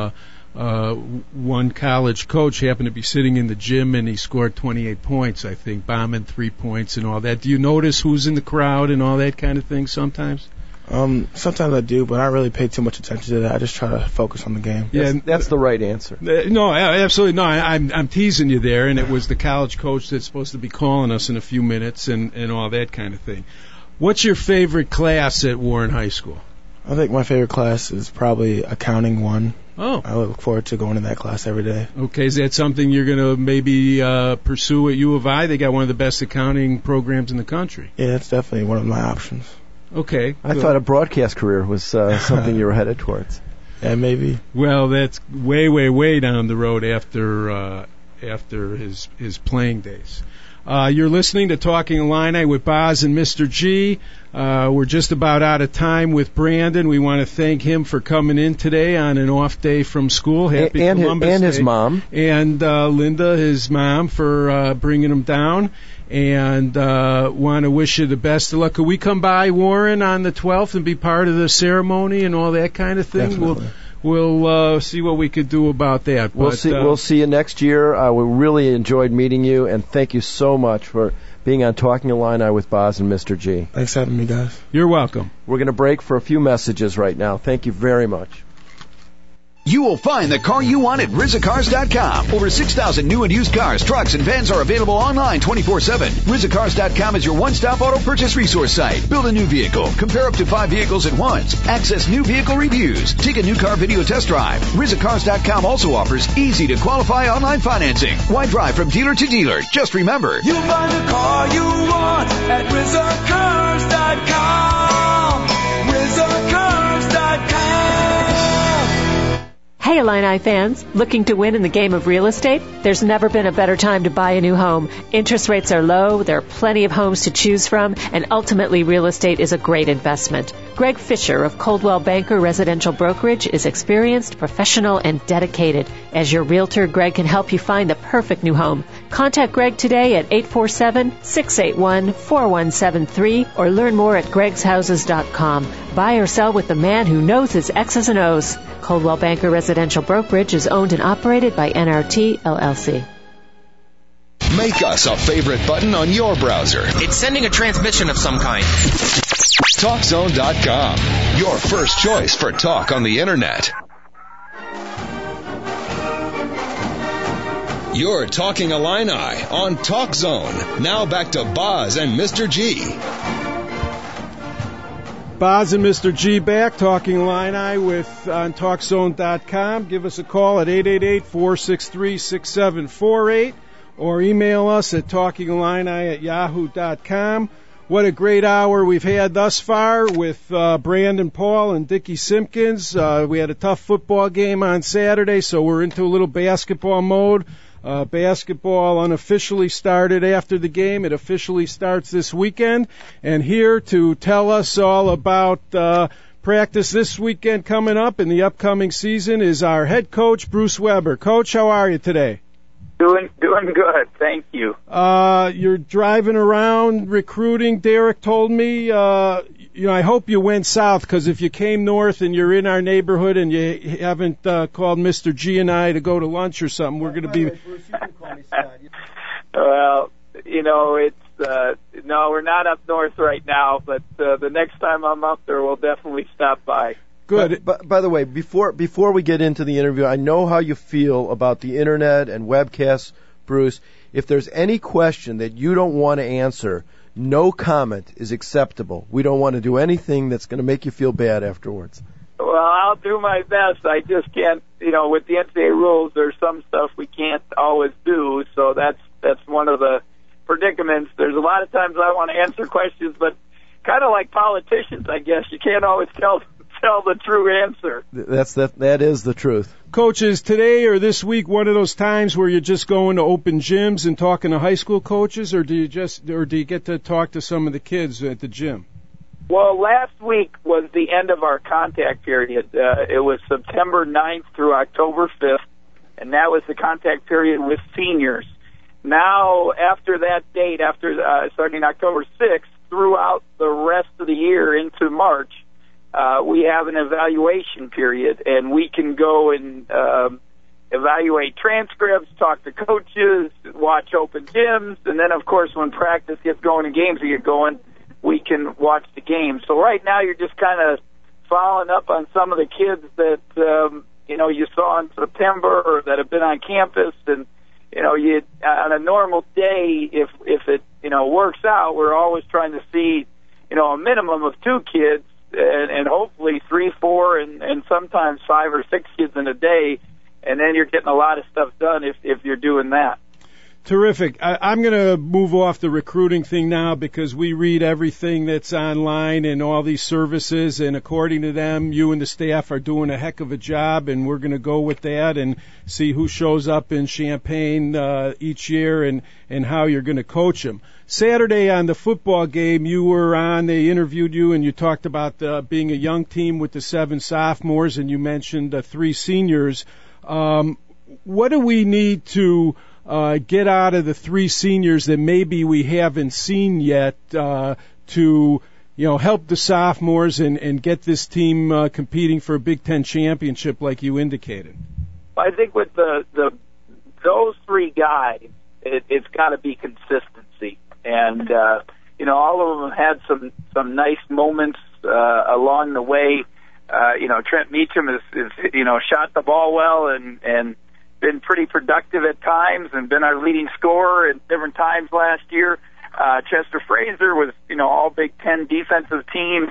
uh, one college coach happened to be sitting in the gym and he scored twenty-eight points, I think, bombing three points and all that. Do you notice who's in the crowd and all that kind of thing sometimes? Um, sometimes I do, but I don't really pay too much attention to that. I just try to focus on the game. Yeah, that's, that's the right answer. Uh, no, absolutely no. I, I'm I'm teasing you there, and it was the college coach that's supposed to be calling us in a few minutes and and all that kind of thing. What's your favorite class at Warren High School? I think my favorite class is probably accounting one. Oh. I look forward to going to that class every day. Okay, is that something you're going to maybe uh, pursue at U of I? They got one of the best accounting programs in the country. Yeah, that's definitely one of my options. Okay. I good. thought a broadcast career was uh, something you were headed towards. Yeah, maybe. Well, that's way, way, way down the road after uh, after his his playing days. Uh, you're listening to Talking Illini with Boz and Mister G. Uh, we're just about out of time with Brandon. We want to thank him for coming in today on an off day from school. Happy and Columbus his, and Day. his mom. And uh, Linda, his mom, for uh, bringing him down. And uh, want to wish you the best of luck. Could we come by, Warren, on the twelfth and be part of the ceremony and all that kind of thing? Definitely. We'll We'll uh, see what we could do about that. We'll but, see. Uh, we'll see you next year. Uh, we really enjoyed meeting you, and thank you so much for being on Talking Illini with Boz and Mister G. Thanks for having me, guys. You're welcome. We're going to break for a few messages right now. Thank you very much. You will find the car you want at Rizza Cars dot com. Over six thousand new and used cars, trucks, and vans are available online twenty-four seven. Rizza Cars dot com is your one-stop auto purchase resource site. Build a new vehicle. Compare up to five vehicles at once. Access new vehicle reviews. Take a new car video test drive. Rizza Cars dot com also offers easy-to-qualify online financing. Why drive from dealer to dealer? Just remember, You'll find the car you want at Rizza Cars dot com. Rizza Cars dot com. Hey Illini fans, looking to win in the game of real estate? There's never been a better time to buy a new home. Interest rates are low, there are plenty of homes to choose from, and ultimately real estate is a great investment. Greg Fisher of Coldwell Banker Residential Brokerage is experienced, professional, and dedicated. As your realtor, Greg can help you find the perfect new home. Contact Greg today at eight four seven, six eight one, four one seven three or learn more at gregs houses dot com. Buy or sell with the man who knows his X's and O's. Coldwell Banker Residential Brokerage is owned and operated by N R T, L L C. Make us a favorite button on your browser. It's sending a transmission of some kind. talk zone dot com, your first choice for talk on the Internet. You're Talking Illini on Talk Zone. Now back to Boz and Mister G. Boz and Mister G back, Talking Illini with on talk zone dot com. Give us a call at eight eight eight, four six three, six seven four eight or email us at talking illini at yahoo dot com. What a great hour we've had thus far with uh, Brandon Paul and Dickie Simpkins. Uh, we had a tough football game on Saturday, so we're into a little basketball mode. Uh, basketball unofficially started after the game. It officially starts this weekend. And here to tell us all about uh, practice this weekend coming up in the upcoming season is our head coach, Bruce Weber. Coach, how are you today? Doing doing good, thank you. Uh, you're driving around recruiting, Derek told me. Uh, you know, I hope you went south, because if you came north and you're in our neighborhood and you haven't uh, called Mister G and I to go to lunch or something, we're going to be... Well, you know, it's... Uh, no, we're not up north right now, but uh, the next time I'm up there, we'll definitely stop by. Good. But, but, by the way, before before we get into the interview, I know how you feel about the Internet and webcasts, Bruce. If there's any question that you don't want to answer, no comment is acceptable. We don't want to do anything that's going to make you feel bad afterwards. Well, I'll do my best. I just can't, you know, with the N C A A rules, there's some stuff we can't always do, so that's that's one of the predicaments. There's a lot of times I want to answer questions, but kind of like politicians, I guess, you can't always tell tell the true answer. That's that. That is the truth. Coaches, today or this week one of those times where you're just going to open gyms and talking to high school coaches, or do you just, or do you get to talk to some of the kids at the gym? Well, last week was the end of our contact period. Uh, it was September ninth through October fifth, and that was the contact period with seniors. Now, after that date, after uh, starting October sixth, throughout the rest of the year into March, uh, we have an evaluation period, and we can go and um, evaluate transcripts, talk to coaches, watch open gyms, and then, of course, when practice gets going and games get going, we can watch the games. So right now you're just kind of following up on some of the kids that, um, you know, you saw in September or that have been on campus. And, you know, you on a normal day, if, if it, you know, works out, we're always trying to see, you know, a minimum of two kids and, and hopefully three, four, and, and sometimes five or six kids in a day. And then you're getting a lot of stuff done if, if you're doing that. Terrific. I, I'm going to move off the recruiting thing now because we read everything that's online and all these services, and according to them, you and the staff are doing a heck of a job, and we're going to go with that and see who shows up in Champaign uh, each year and, and how you're going to coach them. Saturday on the football game, you were on, they interviewed you, and you talked about uh, being a young team with the seven sophomores, and you mentioned uh, three seniors. Um, what do we need to Uh, get out of the three seniors that maybe we haven't seen yet uh, to, you know, help the sophomores and, and get this team uh, competing for a Big Ten championship like you indicated? I think with the, the those three guys, it, it's got to be consistency. And, uh, you know, all of them had some, some nice moments uh, along the way. Uh, you know, Trent Meacham is, is, you know, shot the ball well and, and been pretty productive at times and been our leading scorer at different times last year. Uh, Chester Fraser was, you know, all Big Ten defensive team.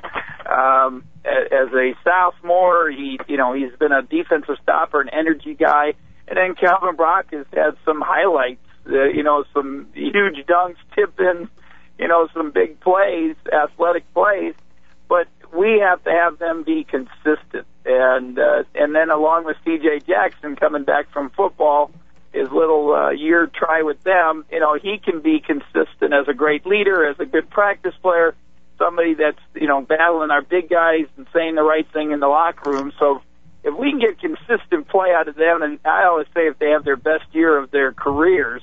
Um, as a sophomore, he, you know, he's been a defensive stopper, an energy guy. And then Calvin Brock has had some highlights, uh, you know, some huge dunks, tip-ins, you know, some big plays, athletic plays. But we have to have them be consistent. And uh, and then along with C J Jackson coming back from football, his little uh, year try with them, you know, he can be consistent as a great leader, as a good practice player, somebody that's, you know, battling our big guys and saying the right thing in the locker room. So if we can get consistent play out of them, and I always say if they have their best year of their careers,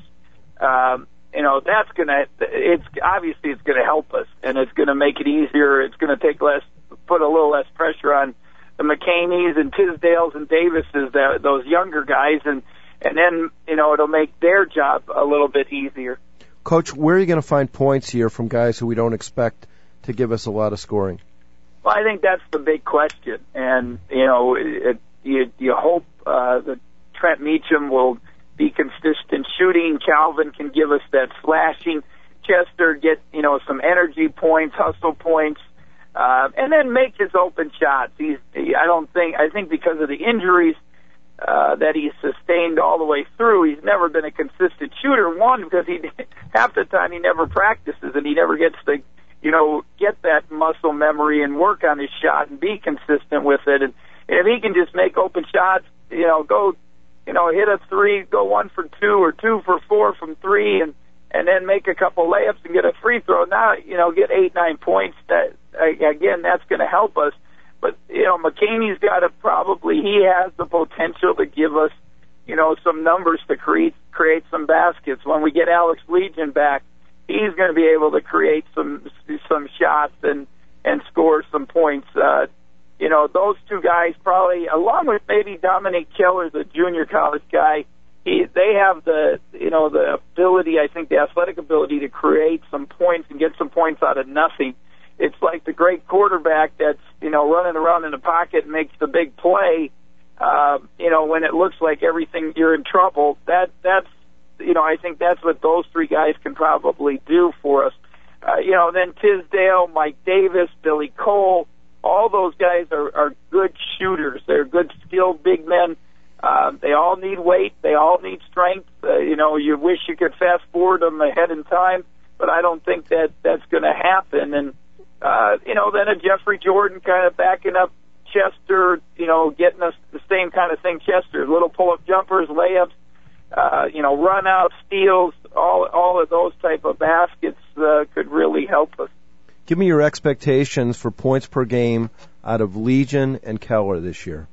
um, you know, that's going to, it's obviously it's going to help us, and it's going to make it easier. It's going to take less, put a little less pressure on the McCaneys and Tisdales and Davises, that, those younger guys, and, and then, you know, it'll make their job a little bit easier. Coach, where are you going to find points here from guys who we don't expect to give us a lot of scoring? Well, I think that's the big question. And, you know, it, you, you hope uh, that Trent Meacham will be consistent shooting. Calvin can give us that slashing. Chester get, you know, some energy points, hustle points. Uh, and then make his open shots. He's, he, I don't think, I think because of the injuries uh, that he's sustained all the way through, he's never been a consistent shooter. One, because he half the time he never practices and he never gets to, you know, get that muscle memory and work on his shot and be consistent with it. And, and if he can just make open shots, you know, go, you know, hit a three, go one for two or two for four from three, and and then make a couple layups and get a free throw. Now, you know, get eight, nine points. That again, that's going to help us. But, you know, McCaney's got to probably, he has the potential to give us, you know, some numbers to create create some baskets. When we get Alex Legion back, he's going to be able to create some some shots and, and score some points. Uh, you know, those two guys probably, along with maybe Dominic Keller, the junior college guy, he, they have the, you know, the ability, I think the athletic ability to create some points and get some points out of nothing. It's like the great quarterback that's, you know, running around in the pocket and makes the big play, uh, you know, when it looks like everything, you're in trouble. That, that's, you know, I think that's what those three guys can probably do for us. Uh, you know, then Tisdale, Mike Davis, Billy Cole, all those guys are, are good shooters. They're good, skilled big men. Uh, they all need weight. They all need strength. Uh, you know, you wish you could fast forward them ahead in time, but I don't think that that's going to happen. And, uh, you know, then a Jeffrey Jordan kind of backing up Chester, you know, getting us the same kind of thing Chester, little pull-up jumpers, layups, uh, you know, run-out, steals, all all of those type of baskets uh, could really help us. Give me your expectations for points per game out of Legion and Keller this year.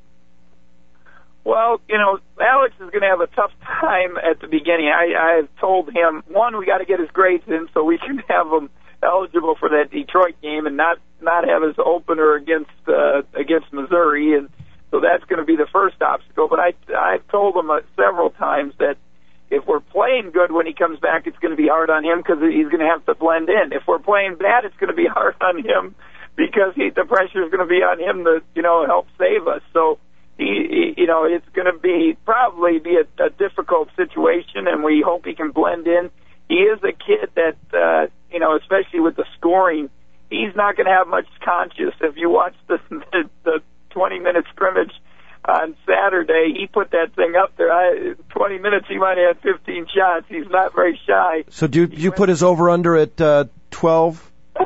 Well, you know, Alex is going to have a tough time at the beginning. I, I've told him, one, we got to get his grades in so we can have him eligible for that Detroit game and not not have his opener against uh, against Missouri, and so that's going to be the first obstacle. But I I've told him uh, several times that if we're playing good when he comes back, it's going to be hard on him because he's going to have to blend in. If we're playing bad, it's going to be hard on him because he, the pressure is going to be on him to, you know, help save us. So, he, he you know, it's going to be probably be a, a difficult situation, and we hope he can blend in. He is a kid that, uh, you know, especially with the scoring, he's not going to have much conscience. If you watch the the, the twenty-minute scrimmage on Saturday, he put that thing up there. I, twenty minutes, he might have had fifteen shots. He's not very shy. So do you, you put his over-under at uh, twelve?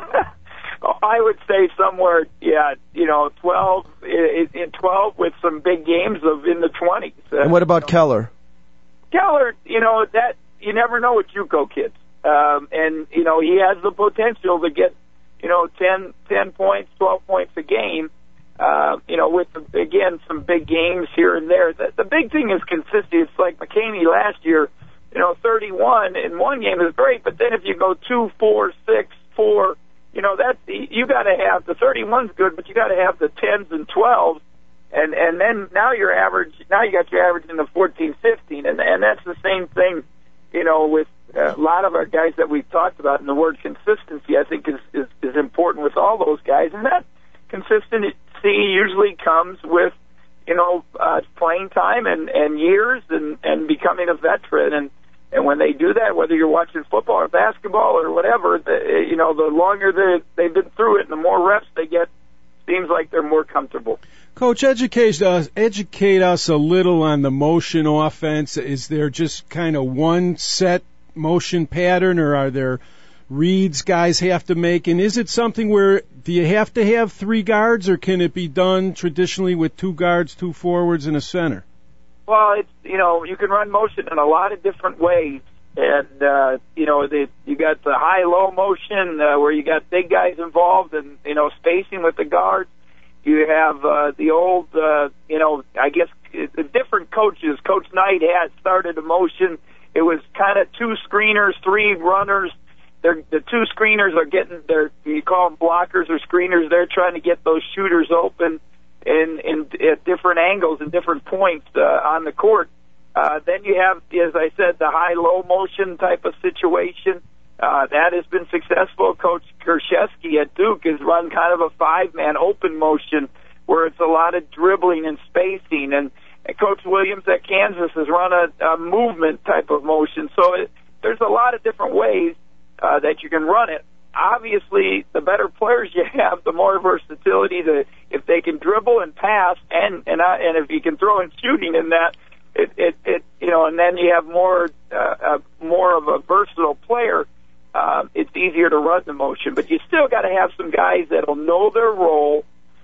I would say somewhere, yeah, you know, twelve, in, in twelve with some big games of in the twenties. Uh, And what about Keller? Keller, you know, that you never know with JUCO kids. Um, and, you know, he has the potential to get, you know, ten, ten points, twelve points a game. Uh, you know, with, again, some big games here and there. The, the big thing is consistency. It's like McCamey last year, you know, thirty-one in one game is great, but then if you go two, four, six, four, you know, that's, you got to have, the thirty-one's good, but you got to have the tens and twelves, and, and then now your average, now you got your average in the fourteen, fifteen, and, and that's the same thing, you know, with a lot of our guys that we've talked about, and the word consistency, I think, is, is, is important with all those guys, and that consistency usually comes with, you know, uh, playing time and, and years and, and becoming a veteran. And, and when they do that, whether you're watching football or basketball or whatever, the, you know, the longer they, they've been through it and the more reps they get, seems like they're more comfortable. Coach, educate us, educate us a little on the motion offense. Is there just kind of one set motion pattern, or are there reads guys have to make? And is it something where do you have to have three guards, or can it be done traditionally with two guards, two forwards, and a center? Well, it's, you know, you can run motion in a lot of different ways. And, uh, you know, the, you got the high-low motion uh, where you got big guys involved and, you know, spacing with the guards. You have uh, the old, uh, you know, I guess the different coaches. Coach Knight had started a motion. It was kind of two screeners, three runners. They're, the two screeners are getting, they're, you call them blockers or screeners, they're trying to get those shooters open in, in at different angles and different points uh, on the court. Uh, then you have, as I said, the high-low motion type of situation. Uh, that has been successful. Coach Krzyzewski at Duke has run kind of a five-man open motion where it's a lot of dribbling and spacing. And, and Coach Williams at Kansas has run a, a movement type of motion. So it, there's a lot of different ways Uh, that you can run it. Obviously, the better players you have, the more versatility. The if they can dribble and pass, and and uh, and if you can throw in shooting in that, it it, it you know, and then you have more uh, uh, more of a versatile player. Uh, it's easier to run the motion, but you still got to have some guys that'll know their role,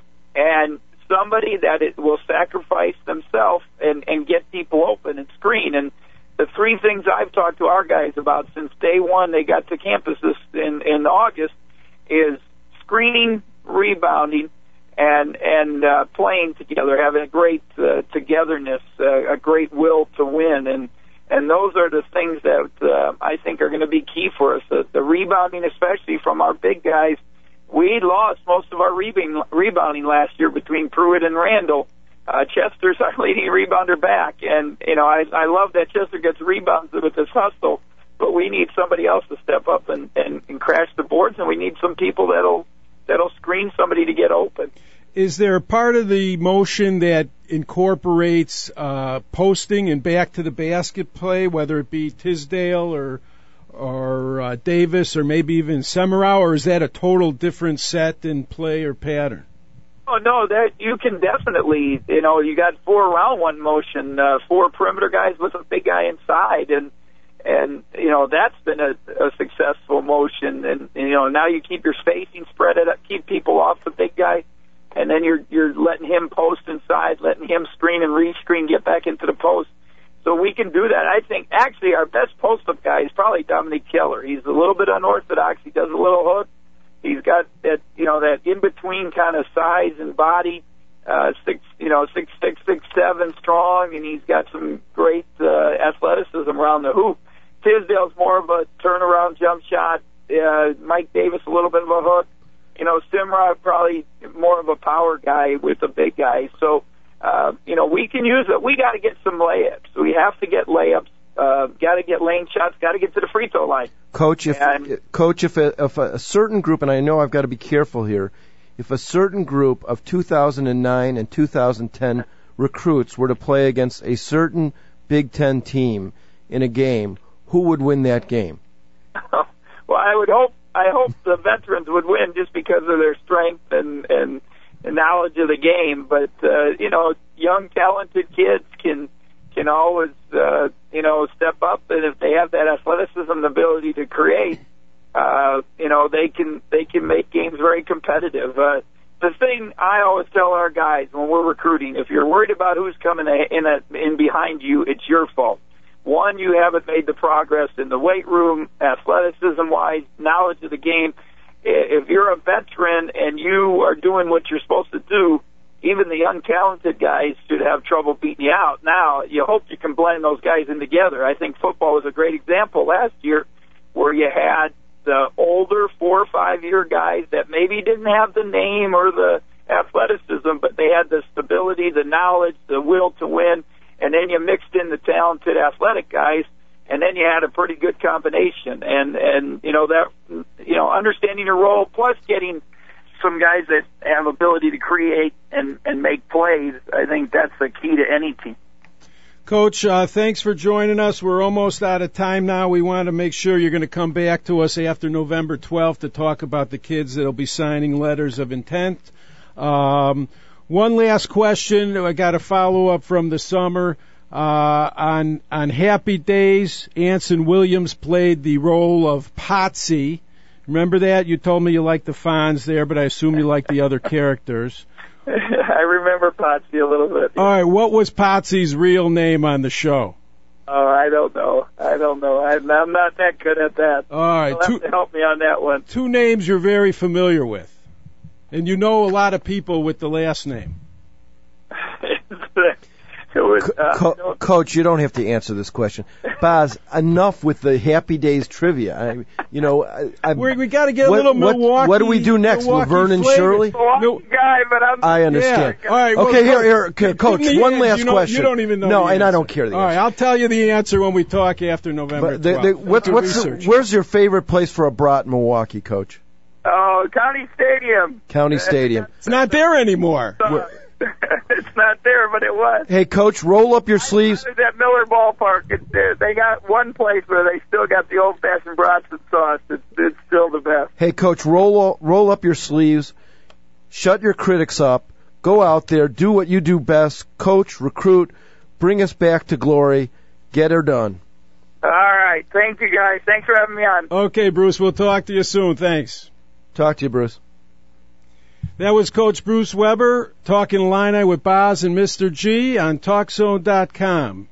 and somebody that it will sacrifice themselves and and get people open and screen. And the three things I've talked to our guys about since day one they got to campus this in, in August is screening, rebounding, and and uh, playing together, having a great uh, togetherness, uh, a great will to win, and and those are the things that uh, I think are going to be key for us. The, the rebounding, especially from our big guys, we lost most of our rebounding, rebounding last year between Pruitt and Randall. Uh, Chester's our leading rebounder back, and, you know, I, I love that Chester gets rebounds with his hustle, but we need somebody else to step up and, and, and crash the boards, and we need some people that'll that'll screen somebody to get open. Is there a part of the motion that incorporates uh, posting and back to the basket play, whether it be Tisdale or or uh, Davis or maybe even Semmerau, or is that a total different set in play or pattern? Oh, no, that you can definitely, you know, you got four around one motion, uh, four perimeter guys with a big guy inside, and, and you know, that's been a, a successful motion. And, you know, now you keep your spacing, spread it up, keep people off the big guy, and then you're you're letting him post inside, letting him screen and re-screen, get back into the post. So we can do that. I think, actually, our best post-up guy is probably Dominique Keller. He's a little bit unorthodox. He does a little hook. He's got that, you know, that in-between kind of size and body, uh, six, you know, six, six, six, seven strong, and he's got some great uh, athleticism around the hoop. Tisdale's more of a turnaround jump shot, uh, Mike Davis a little bit of a hook. You know, Simrod probably more of a power guy with the big guys. So, uh, you know, we can use it. We got to get some layups. We have to get layups. Uh, got to get lane shots. Got to get to the free throw line. Coach, if And- coach, if a, if a certain group, and I know I've got to be careful here, if a certain group of two thousand nine and two thousand ten recruits were to play against a certain Big Ten team in a game, who would win that game? Well, I would hope I hope the veterans would win just because of their strength and and, and knowledge of the game. But uh, you know, young talented kids can can always uh, you know step up, and if they have that athleticism, and ability to create, uh, you know, they can they can make games very competitive. Uh, the thing I always tell our guys when we're recruiting, if you're worried about who's coming in a, in behind you, it's your fault. One, you haven't made the progress in the weight room, athleticism-wise, knowledge of the game. If you're a veteran and you are doing what you're supposed to do, even the untalented guys should have trouble beating you out. Now, you hope you can blend those guys in together. I think football was a great example last year where you had the older four or five-year guys that maybe didn't have the name or the athleticism, but they had the stability, the knowledge, the will to win. And then you mixed in the talented athletic guys, and then you had a pretty good combination. And, and you know, that, you know, understanding your role, plus getting some guys that have ability to create and, and make plays, I think that's the key to any team. Coach, uh, thanks for joining us. We're almost out of time now. We want to make sure you're going to come back to us after November twelfth to talk about the kids that will be signing letters of intent. Um, One last question. I got a follow-up from the summer. Uh, on on Happy Days, Anson Williams played the role of Potsy. Remember that? You told me you liked the Fonz there, but I assume you like the other characters. I remember Potsy a little bit. All right, what was Potsy's real name on the show? Oh, I don't know. I don't know. I'm, I'm not that good at that. All right, You'll have two, to help me on that one. Two names you're very familiar with. And you know a lot of people with the last name. it was, uh, Co- Coach, you don't have to answer this question. Baz, enough with the Happy Days trivia. I, you know, I, I, We're, we got to get a what, little what, Milwaukee. What do we do next? Milwaukee Laverne and flavor. Shirley? Milwaukee guy, but I'm. I understand. Yeah. All right, well, okay, Coach, here, here, okay, Coach. give me One the- last you know, question. You don't even know. No, the and I answer. don't care the All answer. right, I'll tell you the answer when we talk after November But the, twelfth. the, what's, Do what's the, research. where's your favorite place for a brat in Milwaukee, Coach? Oh, County Stadium. County Stadium. It's not there anymore. Uh, it's not there, but it was. Hey, Coach, roll up your sleeves. It's at Miller Ballpark. It, uh, they got one place where they still got the old-fashioned brats and sauce. It's, it's still the best. Hey, Coach, roll roll up your sleeves. Shut your critics up. Go out there. Do what you do best. Coach, recruit. Bring us back to glory. Get her done. All right. Thank you, guys. Thanks for having me on. Okay, Bruce, we'll talk to you soon. Thanks. Talk to you, Bruce. That was Coach Bruce Weber talking Illini with Boz and Mister G on Talk Zone dot com.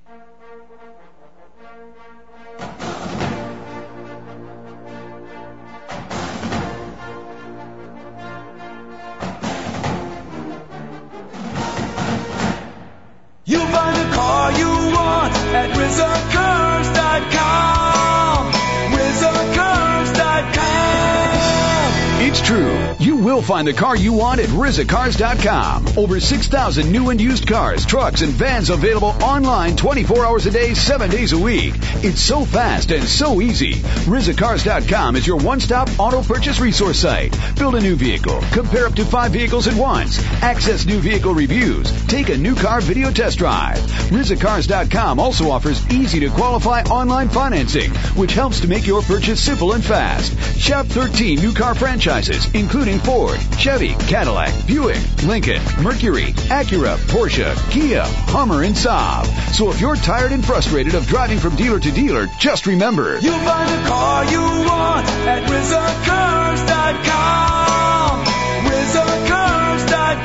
You find the car you want at Rizza Cars dot com. Rizza Cars dot com. It's true. You will find the car you want at Rizza Cars dot com. Over six thousand new and used cars, trucks, and vans available online twenty-four hours a day, seven days a week. It's so fast and so easy. Rizza Cars dot com is your one-stop auto purchase resource site. Build a new vehicle. Compare up to five vehicles at once. Access new vehicle reviews. Take a new car video test drive. Rizza Cars dot com also offers easy-to-qualify online financing, which helps to make your purchase simple and fast. Shop thirteen new car franchises, including Ford, Chevy, Cadillac, Buick, Lincoln, Mercury, Acura, Porsche, Kia, Hummer, and Saab. So if you're tired and frustrated of driving from dealer to dealer, just remember, You find the car you want at Rizza Cars dot com. Rizza Cars dot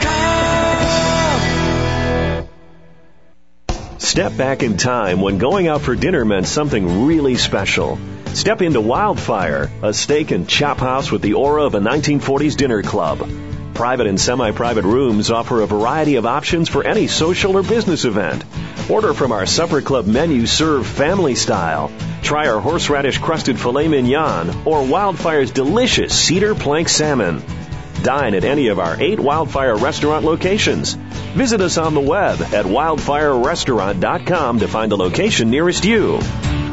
com. Step back in time when going out for dinner meant something really special. Step into Wildfire, a steak and chop house with the aura of a nineteen forties dinner club. Private and semi-private rooms offer a variety of options for any social or business event. Order from our Supper Club menu served family style. Try our horseradish crusted filet mignon or Wildfire's delicious cedar plank salmon. Dine at any of our eight Wildfire restaurant locations. Visit us on the web at wildfire restaurant dot com to find the location nearest you.